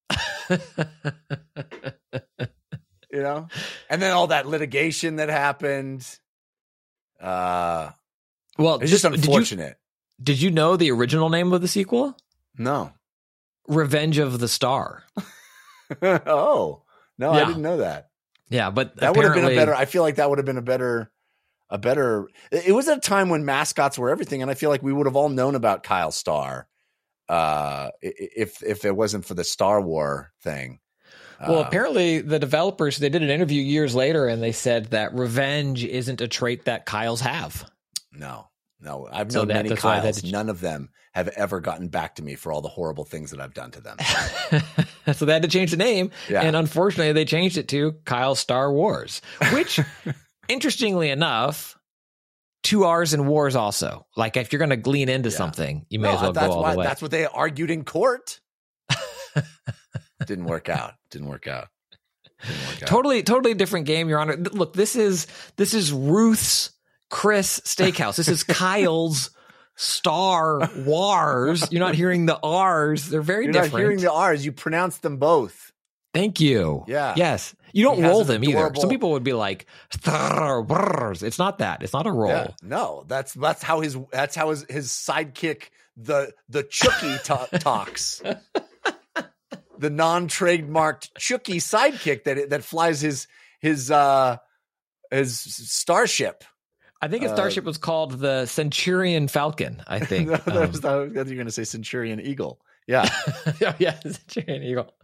You know, and then all that litigation that happened. Uh, Well, it's just did- did you- unfortunate. Did you know the original name of the sequel? No. Revenge of the Star. Oh no, I Yeah. didn't know that. Yeah, but That would have been a apparently- better. I feel like that would have been a better, a better. It was at a time when mascots were everything, and I feel like we would have all known about Kyle Starr, uh, i- if if it wasn't for the Star War thing. Well, Uh, apparently the developers, they did an interview years later and they said that revenge isn't a trait that Kyles have. no, no. I've So known that- many that's why they had Kyles. to ch- None of them have ever gotten back to me for all the horrible things that I've done to them. So they had to change the name. Yeah. And unfortunately, they changed it to Kyle Star Wars, which, interestingly enough, two R's in wars also. Like if you're going to lean into Yeah. something, you may No, as well go that's all why. the way. That's what they argued in court. Didn't work out. Didn't work out. Didn't work out. Totally, totally different game, Your Honor. Th- Look, this is this is Ruth's Chris Steakhouse. This is Kyle's Star Wars. You're not hearing the R's. They're very You're different. not hearing the R's. You pronounce them both. Thank you. Yeah. Yes. You don't He has roll an them either. adorable- Some people would be like, "Thrrr, brrrs." It's not that. It's not a roll. Yeah, no, that's that's how his that's how his his sidekick the the Chucky ta- talks. The non-trademarked Chucky sidekick that that flies his his uh his starship. I think his Uh, starship was called the Centurion Falcon. I think. No, that Um, was not- I thought you were going to say Centurion Eagle. Yeah, oh, yeah, the Centurion Eagle.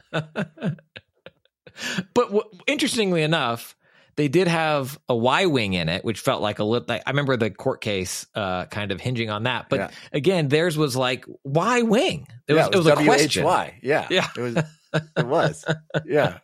But w- interestingly enough, they did have a Y wing in it, which felt like a little. Like, I remember the court case uh, kind of hinging on that. But Yeah. again, theirs was like Y wing. It was, yeah, it was a question. W H Y. Yeah, Yeah. it was. It was. Yeah.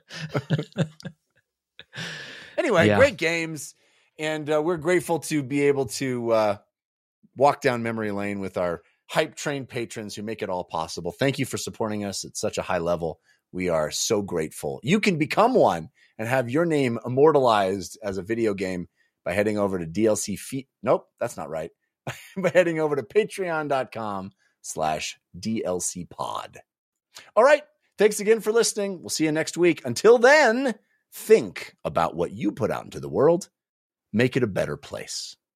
Anyway, Yeah. great games, and uh, we're grateful to be able to uh, walk down memory lane with our hype train patrons who make it all possible. Thank you for supporting us at such a high level. We are so grateful. You can become one and have your name immortalized as a video game by heading over to D L C feet. Nope, that's not right. By heading over to patreon.com slash DLC pod. All right. Thanks again for listening. We'll see you next week. Until then, think about what you put out into the world. Make it a better place.